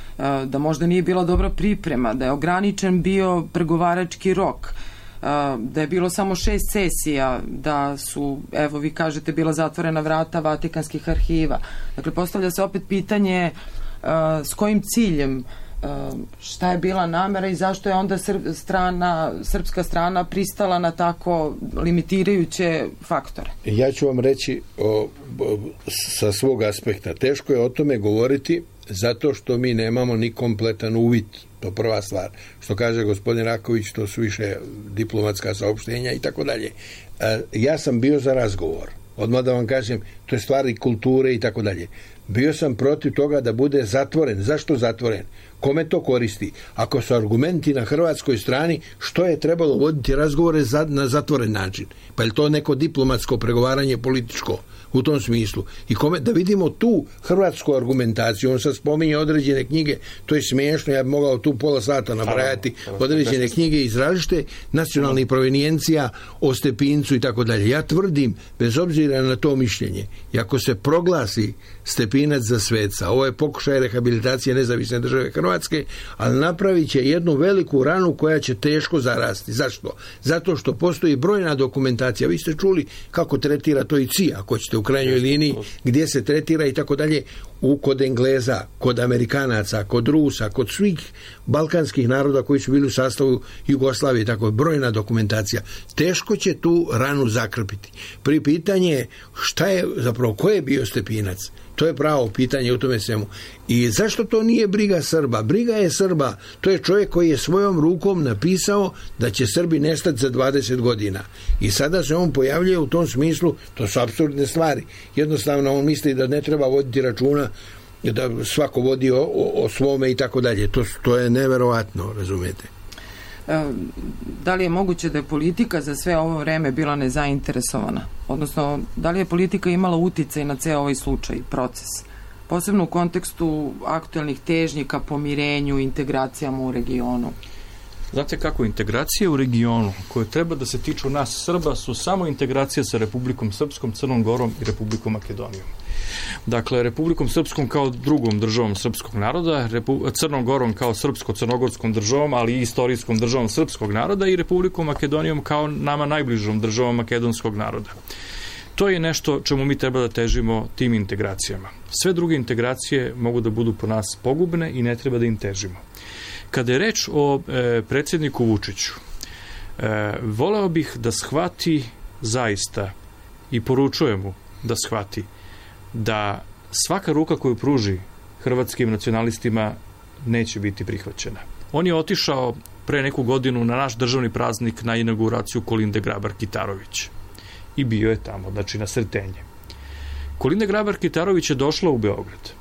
da možda nije bila dobra priprema, da je ograničen bio pregovarački rok, da je bilo samo šest sesija, da su, evo vi kažete, bila zatvorena vrata Vatikanskih arhiva. Dakle, postavlja se opet pitanje s kojim ciljem, šta je bila namera i zašto je onda srp, strana, srpska strana pristala na tako limitirajuće faktore? Ja ću vam reći o, o, sa svog aspekta. Teško je o tome govoriti zato što mi nemamo ni kompletan uvid. To prva stvar. Što kaže gospodin Raković, to su više diplomatska saopštenja i tako dalje. Ja sam bio za razgovor. Odmah da vam kažem, to je stvari kulture i tako dalje. Bio sam protiv toga da bude zatvoren. Zašto zatvoren? Kome to koristi? Ako su argumenti na hrvatskoj strani, što je trebalo voditi razgovore za, na zatvoren način? Pa je to neko diplomatsko pregovaranje političko u tom smislu? I kome, da vidimo tu hrvatsku argumentaciju. On sad spominje određene knjige, to je smiješno, ja bih mogao tu pola sata nabrajati određene knjige iz različite nacionalnih provenijencija o Stepincu i tako dalje. Ja tvrdim, bez obzira na to mišljenje, i ako se proglasi Stepinac za sveca, ovo je pokušaj rehabilitacije nezavisne države Hrvatske, ali napravit će jednu veliku ranu koja će teško zarasti. Zašto? Zato što postoji brojna dokumentacija. Vi ste čuli kako tretira to i C I A, ako ćete u krajnjoj liniji, gdje se tretira i tako dalje, u kod Engleza, kod Amerikanaca, kod Rusa, kod svih balkanskih naroda koji su bili u sastavu Jugoslavije, tako je brojna dokumentacija. Teško će tu ranu zakrpiti. Pri pitanje je šta je, zapravo, ko je bio Stepinac? To je pravo pitanje u tome svemu. I zašto to nije briga Srba? Briga je Srba. To je čovjek koji je svojom rukom napisao da će Srbi nestati za dvadeset godina. I sada se on pojavljuje u tom smislu, to su apsurdne stvari. Jednostavno on misli da ne treba voditi računa, da svako vodi o, o, o svome i tako dalje. To, to je neverovatno, razumijete. Da li je moguće da je politika za sve ovo vreme bila nezainteresovana? Odnosno, da li je politika imala uticaj na ceo ovaj slučaj, proces? Posebno u kontekstu aktuelnih težnji ka pomirenju, integracijama u regionu. Znate kako, integracije u regionu koje treba da se tiču nas Srba su samo integracija sa Republikom Srpskom, Crnom Gorom i Republikom Makedonijom. Dakle, Republikom Srpskom kao drugom državom srpskog naroda, Repu, Crnom Gorom kao srpsko-crnogorskom državom, ali i istorijskom državom srpskog naroda i Republikom Makedonijom kao nama najbližom državom makedonskog naroda. To je nešto čemu mi treba da težimo tim integracijama. Sve druge integracije mogu da budu po nas pogubne i ne treba da im težimo. Kada je reč o e, predsjedniku Vučiću, e, voleo bih da shvati zaista i poručujem mu da shvati da svaka ruka koju pruži hrvatskim nacionalistima neće biti prihvaćena. On je otišao pre neku godinu na naš državni praznik na inauguraciju Kolinde Grabar-Kitarović i bio je tamo, znači na Sretenje. Kolinda Grabar-Kitarović je došla u Beograd,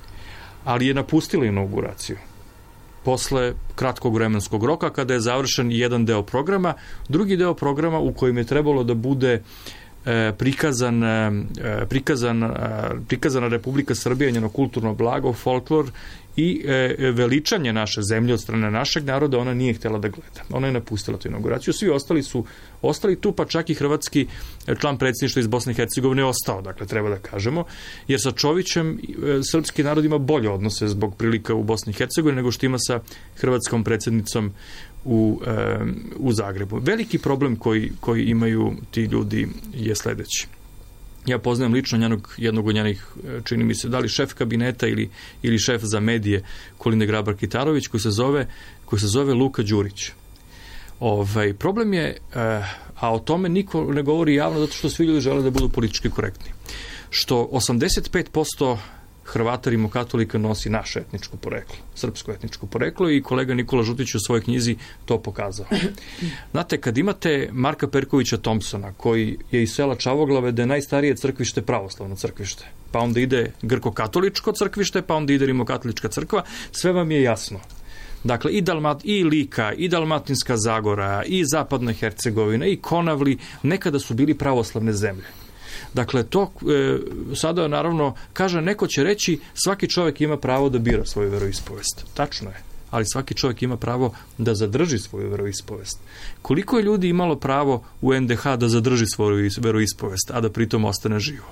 ali je napustila inauguraciju posle kratkog vremenskog roka kada je završen jedan deo programa, drugi deo programa u kojem je trebalo da bude prikazan, prikazan, prikazana Republika Srbija, njeno kulturno blago, folklor i veličanje naše zemlje od strane našeg naroda, ona nije htjela da gleda. Ona je napustila tu inauguraciju. Svi ostali su ostali tu, pa čak i hrvatski član predsjedništva iz Bosne i Hercegovine je ostao, dakle, treba da kažemo, jer sa Čovićem srpski narod ima bolje odnose zbog prilika u Bosni i Hercegovini nego što ima sa hrvatskom predsjednicom u, u Zagrebu. Veliki problem koji, koji imaju ti ljudi je sledeći. Ja poznajem lično njenog, jednog od njenih, čini mi se, da li šef kabineta ili, ili šef za medije Kolinde Grabar-Kitarović, koji se zove, koji se zove Luka Đurić. Ovaj, problem je, a o tome niko ne govori javno zato što svi ljudi žele da budu politički korektni, što osamdeset pet posto Hrvata rimokatolika nosi naše etničko poreklo, srpsko etničko poreklo i kolega Nikola Žutić u svojoj knjizi to pokazao. Znate, kad imate Marka Perkovića Thompsona, koji je iz sela Čavoglave, da je najstarije crkvište pravoslavno crkvište, pa onda ide grko-katoličko crkvište, pa onda ide rimokatolička crkva, sve vam je jasno. Dakle, i, Dalmat, i Lika, i Dalmatinska Zagora, i Zapadna Hercegovina, i Konavli, nekada su bili pravoslavne zemlje. Dakle, to e, sada naravno, kaže, neko će reći svaki čovjek ima pravo da bira svoju veroispovest. Tačno je, ali svaki čovjek ima pravo da zadrži svoju veroispovest. Koliko je ljudi imalo pravo u en de ha da zadrži svoju veroispovest, a da pritom ostane živo?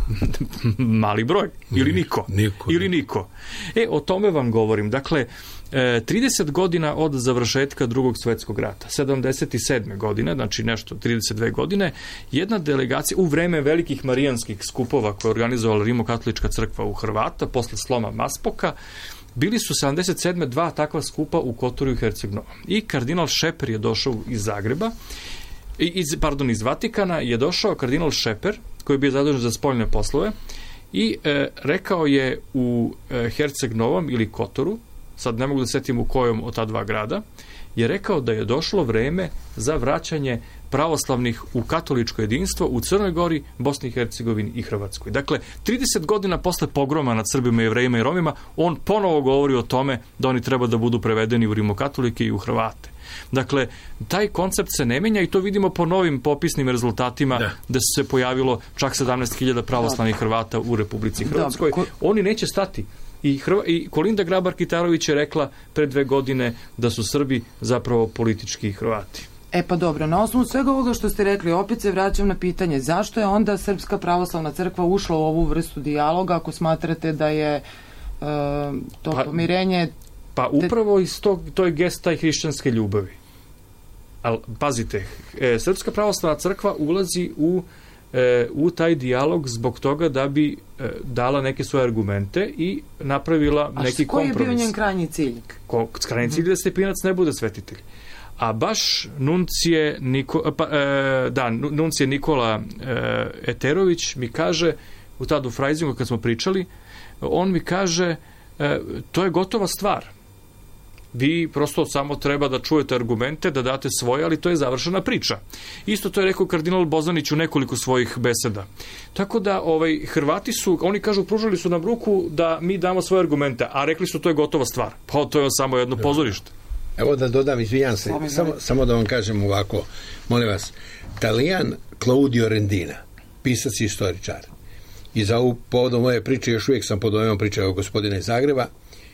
Mali broj. Ili niko. Niko. Ili niko. E, o tome vam govorim. Dakle, trideset godina od završetka drugog svjetskog rata, sedamdeset sedme godine, znači nešto trideset dve godine, jedna delegacija u vreme velikih marijanskih skupova koje je organizovala Rimokatolička crkva u Hrvata posle sloma Maspoka, bili su sedamdeset sedme dva takva skupa u Kotoru i Herceg-Novom. I kardinal Šeper je došao iz Zagreba, iz, pardon, iz Vatikana je došao kardinal Šeper, koji je bio zadužen za spoljne poslove, i e, rekao je u e, Herceg-Novom ili Kotoru, sad ne mogu da setim u kojom od ta dva grada, je rekao da je došlo vreme za vraćanje pravoslavnih u katoličko jedinstvo u Crnoj Gori, Bosni i Hercegovini i Hrvatskoj. Dakle, trideset godina posle pogroma nad Srbima, Jevrejima i Romima, on ponovo govori o tome da oni treba da budu prevedeni u rimokatolike i u Hrvate. Dakle, taj koncept se ne menja i to vidimo po novim popisnim rezultatima da, da se pojavilo čak sedamnaest hiljada pravoslavnih Hrvata u Republici Hrvatskoj. Ko... Oni neće stati. I, Hrva, i Kolinda Grabar-Kitarović je rekla pre dve godine da su Srbi zapravo politički Hrvati. E pa dobro, na osnovu svega ovoga što ste rekli, opet se vraćam na pitanje, zašto je onda Srpska pravoslavna crkva ušla u ovu vrstu dijaloga ako smatrate da je uh, to pa, pomirenje... Pa upravo iz tog, to je gest taj hrišćanske ljubavi. Ali, pazite, e, Srpska pravoslavna crkva ulazi u u taj dijalog zbog toga da bi e, dala neke svoje argumente i napravila a neki kompromis. A koji je bio njen krajnji cilj? Ko, krajnji cilj da Stepinac ne bude svetitelj. A baš nuncije, Niko, pa, e, da, nuncije Nikola e, Eterović mi kaže, u tad u Frajzingu kad smo pričali, on mi kaže, e, to je gotova stvar. Vi prosto samo treba da čujete argumente, da date svoje, ali to je završena priča. Isto to je rekao kardinal Bozanić u nekoliko svojih beseda. Tako da ovaj, Hrvati su, oni kažu, pružali su nam ruku da mi damo svoje argumente, a rekli su to je gotova stvar. Pa to je samo jedno pozorište. Evo da dodam, izvinjam se, samo, samo da vam kažem ovako, molim vas, Talijan Claudio Rendina, pisac i istoričar, i za ovu povodom moje priče, još uvijek sam pod dojmom pričao o gospodine iz Zagreba,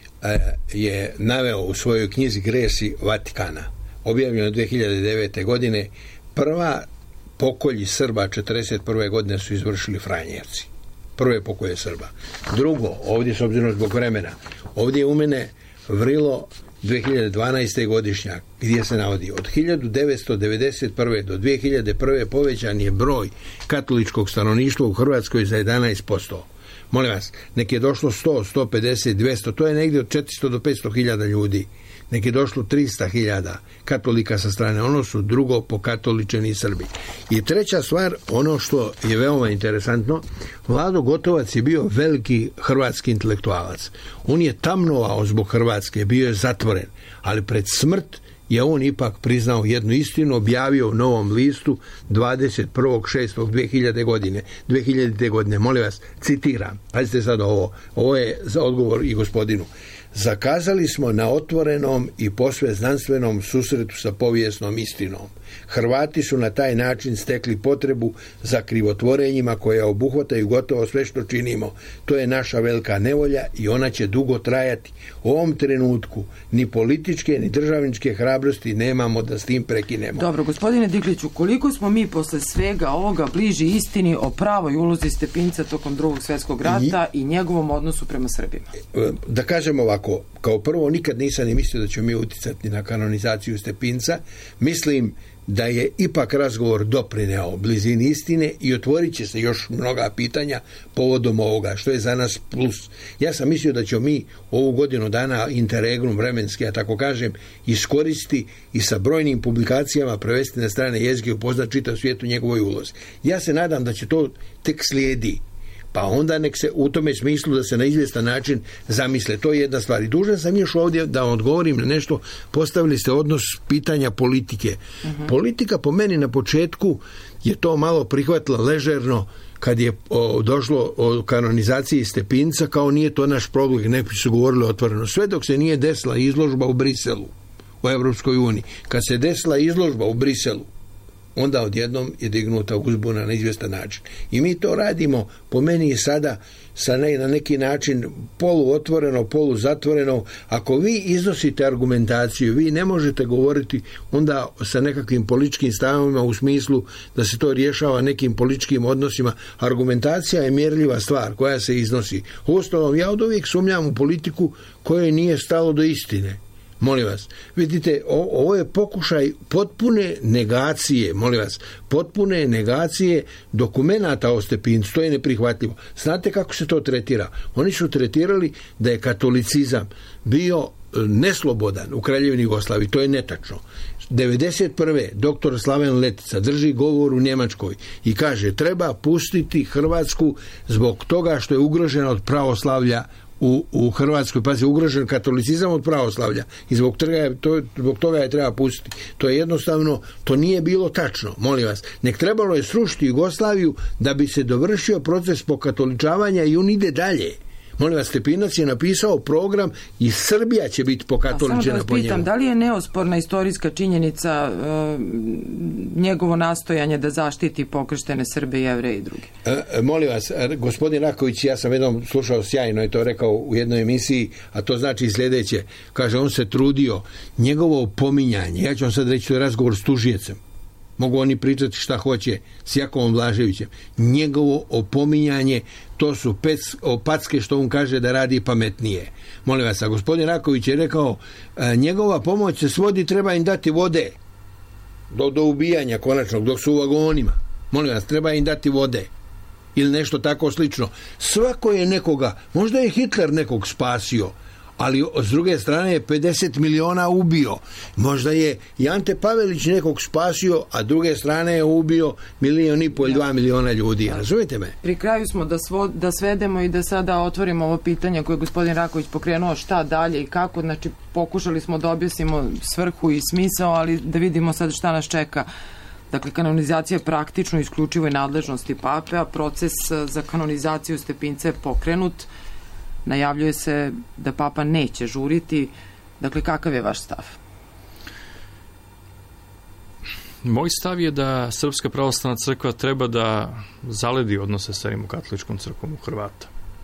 je naveo u svojoj knjizi Gresi Vatikana, objavljeno dvije hiljade devete. godine, prva pokolji Srba četrdeset prve. godine su izvršili Franjevci. Prve pokolje Srba. Drugo, ovdje s obzirom zbog vremena, ovdje je u mene vrilo dvije hiljade dvanaeste. godišnjak, gdje se navodi od hiljadu devetsto devedeset prve. do dvije hiljade prve. povećan je broj katoličkog stanovništva u Hrvatskoj za jedanaest posto. Molim vas, nek je došlo sto, sto pedeset, dvjesto, to je negdje od četiristo do petsto hiljada ljudi. Nek je došlo tristo hiljada katolika sa strane, ono su drugo pokatoličeni Srbi. I treća stvar, ono što je veoma interesantno, Vlado Gotovac je bio veliki hrvatski intelektualac. On je tamnovao zbog Hrvatske, bio je zatvoren, ali pred smrt je on ipak priznao jednu istinu, objavio u Novom listu dvadeset prvog šestog dvije hiljade. godine. dvije hiljade. godine, molim vas, citiram, pazite sad ovo, ovo je za odgovor i gospodinu. Zakazali smo na otvorenom i posve znanstvenom susretu sa povijesnom istinom. Hrvati su na taj način stekli potrebu za krivotvorenjima koje obuhvataju gotovo sve što činimo. To je naša velika nevolja i ona će dugo trajati. U ovom trenutku ni političke ni državničke hrabrosti nemamo da s tim prekinemo. Dobro, gospodine Dikliću, koliko smo mi posle svega ovoga bliži istini o pravoj ulozi Stepinca tokom drugog svjetskog rata i, i njegovom odnosu prema Srbima? Da kažem ovako, kao prvo, nikad nisam ni mislio da ćemo mi uticati na kanonizaciju Stepinca. Mislim da je ipak razgovor doprineo blizini istine i otvorit će se još mnoga pitanja povodom ovoga, što je za nas plus. Ja sam mislio da ćemo mi ovu godinu dana interregnum vremenski, ja tako kažem, iskoristiti i sa brojnim publikacijama prevesti na strane jezike i upoznat čitav svijet u njegovoj ulozi. Ja se nadam da će to tek slijedi. Pa onda nek se u tome smislu da se na izvjestan način zamisle. To je jedna stvar. I dužan sam još ovdje da odgovorim na nešto. Postavili ste odnos pitanja politike. Uh-huh. Politika po meni na početku je to malo prihvatila ležerno kad je o, došlo o kanonizaciji Stepinca, kao nije to naš problem, neki su govorili otvoreno. Sve dok se nije desila izložba u Briselu, u Europskoj uniji. Kad se desila izložba u Briselu, onda odjednom je dignuta uzbuna na izvjestan način. I mi to radimo, po meni sada, sa ne, na neki način poluotvoreno, poluzatvoreno. Ako vi iznosite argumentaciju, vi ne možete govoriti onda sa nekakvim političkim stavovima u smislu da se to rješava nekim političkim odnosima. Argumentacija je mjerljiva stvar koja se iznosi. Uostalom, ja od uvijek sumnjam u politiku kojoj nije stalo do istine. Molim vas, vidite, o, ovo je pokušaj potpune negacije, molim vas, potpune negacije dokumenata o Stepincu, to je neprihvatljivo. Znate kako se to tretira? Oni su tretirali da je katolicizam bio neslobodan u Kraljevini Jugoslaviji, to je netačno. devedeset prve doktor Slaven Letica drži govor u Njemačkoj i kaže treba pustiti Hrvatsku zbog toga što je ugrožena od pravoslavlja U, u Hrvatskoj, pazi, ugrožen katolicizam od pravoslavlja i zbog toga, je, to, zbog toga je treba pustiti. To je jednostavno, to nije bilo tačno, molim vas. Nek trebalo je srušiti Jugoslaviju da bi se dovršio proces pokatoličavanja i on ide dalje. Molim vas, Stepinac je napisao program i Srbija će biti pokatoličena po njemu. Samo da vas pitam, da li je neosporna istorijska činjenica uh, njegovo nastojanje da zaštiti pokrštene Srbe i Jevreje i druge? E, molim vas, gospodin Raković, ja sam jednom slušao sjajno i to rekao u jednoj emisiji, a to znači sljedeće. Kaže, on se trudio, njegovo opominjanje, ja ću vam sad reći, to je razgovor s tužijecem. Mogu oni pričati šta hoće s Jakovom Blaževićem. Njegovo opominjanje, to su pec, opacke što on kaže da radi pametnije. Molim vas, a gospodin Raković je rekao, njegova pomoć se svodi, treba im dati vode. Do, do ubijanja konačnog, dok su u vagonima. Molim vas, treba im dati vode. Ili nešto tako slično. Svako je nekoga, možda je Hitler nekog spasio, ali s druge strane je pedeset miliona ubio. Možda je i Ante Pavelić nekog spasio, a s druge strane je ubio milion i pol, dva miliona ljudi. Razumite me? Pri kraju smo da, svo, da svedemo i da sada otvorimo ovo pitanje koje je gospodin Raković pokrenuo, šta dalje i kako. Znači, pokušali smo da objasnimo svrhu i smisao, ali da vidimo sad šta nas čeka. Dakle, kanonizacija je praktično isključivo i nadležnosti pape, a proces za kanonizaciju Stepinca je pokrenut. Najavljuje se da papa neće žuriti. Dakle, kakav je vaš stav? Moj stav je da Srpska pravoslavna crkva treba da zaledi odnose sa Rimokatoličkom crkvom u Hrvata.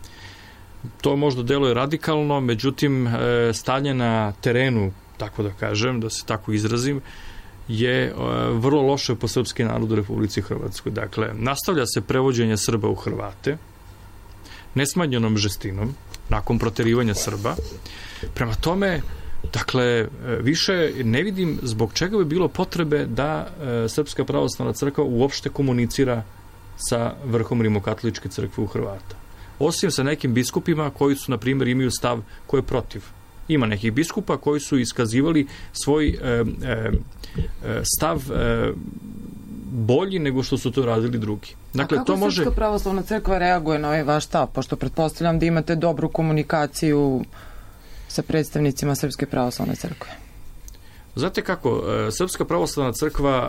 To možda deluje radikalno, međutim, stanje na terenu, tako da kažem, da se tako izrazim, je vrlo loše po srpski narod u Republici Hrvatskoj. Dakle, nastavlja se prevođenje Srba u Hrvate, nesmanjenom žestinom, nakon proterivanja Srba. Prema tome, dakle, više ne vidim zbog čega bi bilo potrebe da Srpska pravoslavna crkva uopšte komunicira sa vrhom Rimokatoličke crkve u Hrvata. Osim sa nekim biskupima koji su, na primjer, imaju stav koji je protiv. Ima nekih biskupa koji su iskazivali svoj e, e, stav e, bolji nego što su to radili drugi. Dakle, a kako to može... Srpska pravoslavna crkva reaguje na ovaj vaš stav? Pošto pretpostavljam da imate dobru komunikaciju sa predstavnicima Srpske pravoslavne crkve. Znate kako, Srpska pravoslavna crkva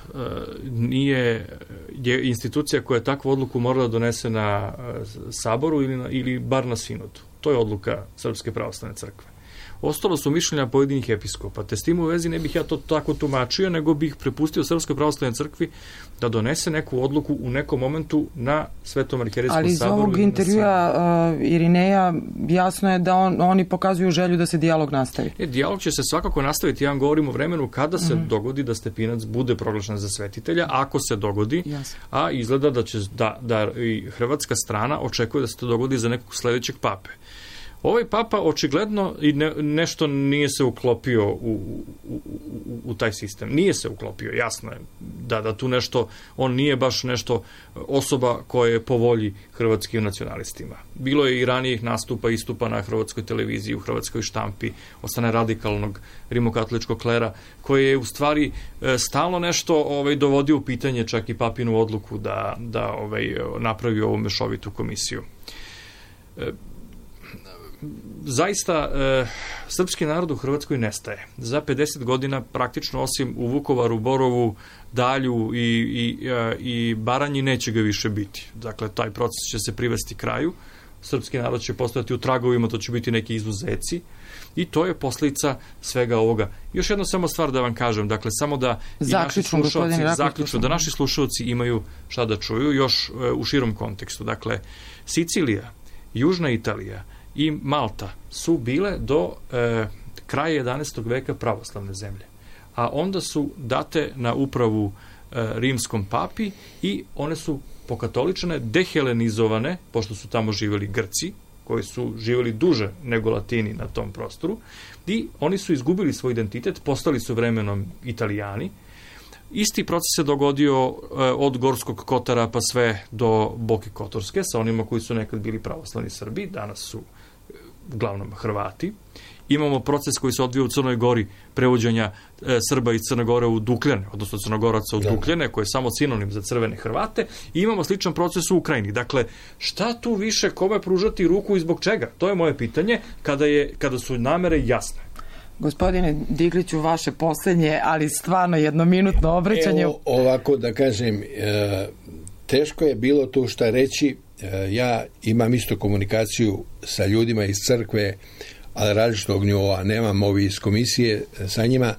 nije, je institucija koja je takvu odluku morala da donese na saboru ili, na, ili bar na sinodu. To je odluka Srpske pravoslavne crkve. Ostalo su mišljenja pojedinih episkopa, te s tim u vezi ne bih ja to tako tumačio, nego bih prepustio Srpskoj pravoslavnoj crkvi da donese neku odluku u nekom momentu na Svetom arhijerejskom saboru. Ali iz ovog intervjua uh, Irineja jasno je da on, oni pokazuju želju da se dijalog nastavi. E, dijalog će se svakako nastaviti, ja vam govorim o vremenu kada se mm-hmm. dogodi da Stepinac bude proglašen za svetitelja, ako se dogodi, jasno. A izgleda da će da, da i hrvatska strana očekuje da se to dogodi za nekog sledećeg pape. Ovaj papa očigledno i ne, nešto nije se uklopio u, u, u, u taj sistem. Nije se uklopio, jasno je da, da tu nešto, on nije baš nešto osoba koja je po volji hrvatskim nacionalistima. Bilo je i ranijih nastupa, istupa na hrvatskoj televiziji, u hrvatskoj štampi, od strane radikalnog rimokatoličkog klera, koji je u stvari stalno nešto ovaj, dovodio u pitanje čak i papinu odluku da, da ovaj, napravi ovu mešovitu komisiju. Zaista, e, srpski narod u Hrvatskoj nestaje. Za pedeset godina praktično osim u Vukovaru, Borovu, Dalju i, i, e, i Baranji neće ga više biti. Dakle, taj proces će se privesti kraju. Srpski narod će postojati u tragovima, to će biti neki izuzeci. I to je posljedica svega ovoga. Još jedno samo stvar da vam kažem, dakle, samo da i naši slušalci, zaključno, da naši slušalci imaju šta da čuju još e, u širom kontekstu. Dakle, Sicilija, Južna Italija i Malta su bile do e, kraja jedanaestog veka pravoslavne zemlje. A onda su date na upravu e, rimskom papi i one su pokatoličene, dehelenizovane, pošto su tamo živjeli Grci, koji su živjeli duže nego Latini na tom prostoru, i oni su izgubili svoj identitet, postali su vremenom Italijani. Isti proces se dogodio e, od Gorskog Kotara pa sve do Boke Kotorske, sa onima koji su nekad bili pravoslavni Srbi, danas su uglavnom Hrvati. Imamo proces koji se odvija u Crnoj Gori, prevođenja e, Srba iz Crne Gore u Dukljane, odnosno Crnogoraca u Dukljane, koji je samo sinonim za crvene Hrvate, i imamo sličan proces u Ukrajini. Dakle, šta tu više, kome pružati ruku i zbog čega? To je moje pitanje, kada, je, kada su namere jasne. Gospodine Digliću, vaše poslednje, ali stvarno jednominutno obraćanje. Evo, ovako da kažem, e, teško je bilo tu šta reći. E, ja imam isto komunikaciju sa ljudima iz crkve, ali različitog nivoa, nemam ovi iz komisije sa njima,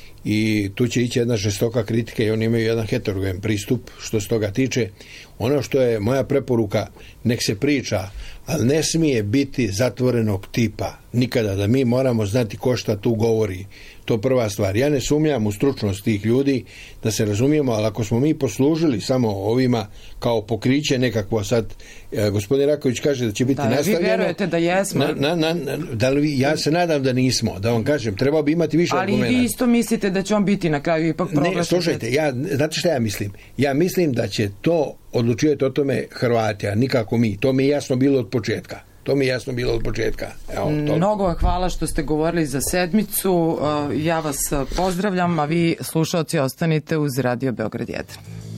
i tu će ići jedna žestoka kritika i oni imaju jedan heterogen pristup što se toga tiče. Ono što je moja preporuka, nek se priča, ali ne smije biti zatvorenog tipa nikada, da mi moramo znati ko šta tu govori. To prva stvar. Ja ne sumnjam u stručnost tih ljudi, da se razumijemo, ali ako smo mi poslužili samo ovima kao pokriće nekakvo, sad e, gospodin Raković kaže da će biti da, nastavljeno. Vi verujete da jesmo? Na, na, na, da li vi, ja se nadam da nismo, da vam kažem, trebao bi imati više argumenta. Ali vi isto mislite da će on biti na kraju ipak proglašen? Ne, slušajte, ja, znate šta ja mislim? Ja mislim da će to odlučivati o tome Hrvati, a nikako mi. To mi je jasno bilo od početka. To mi je jasno bilo od početka. Evo, mnogo vam hvala što ste govorili za sedmicu. Ja vas pozdravljam, a vi, slušalci, ostanite uz Radio Beograd jedan.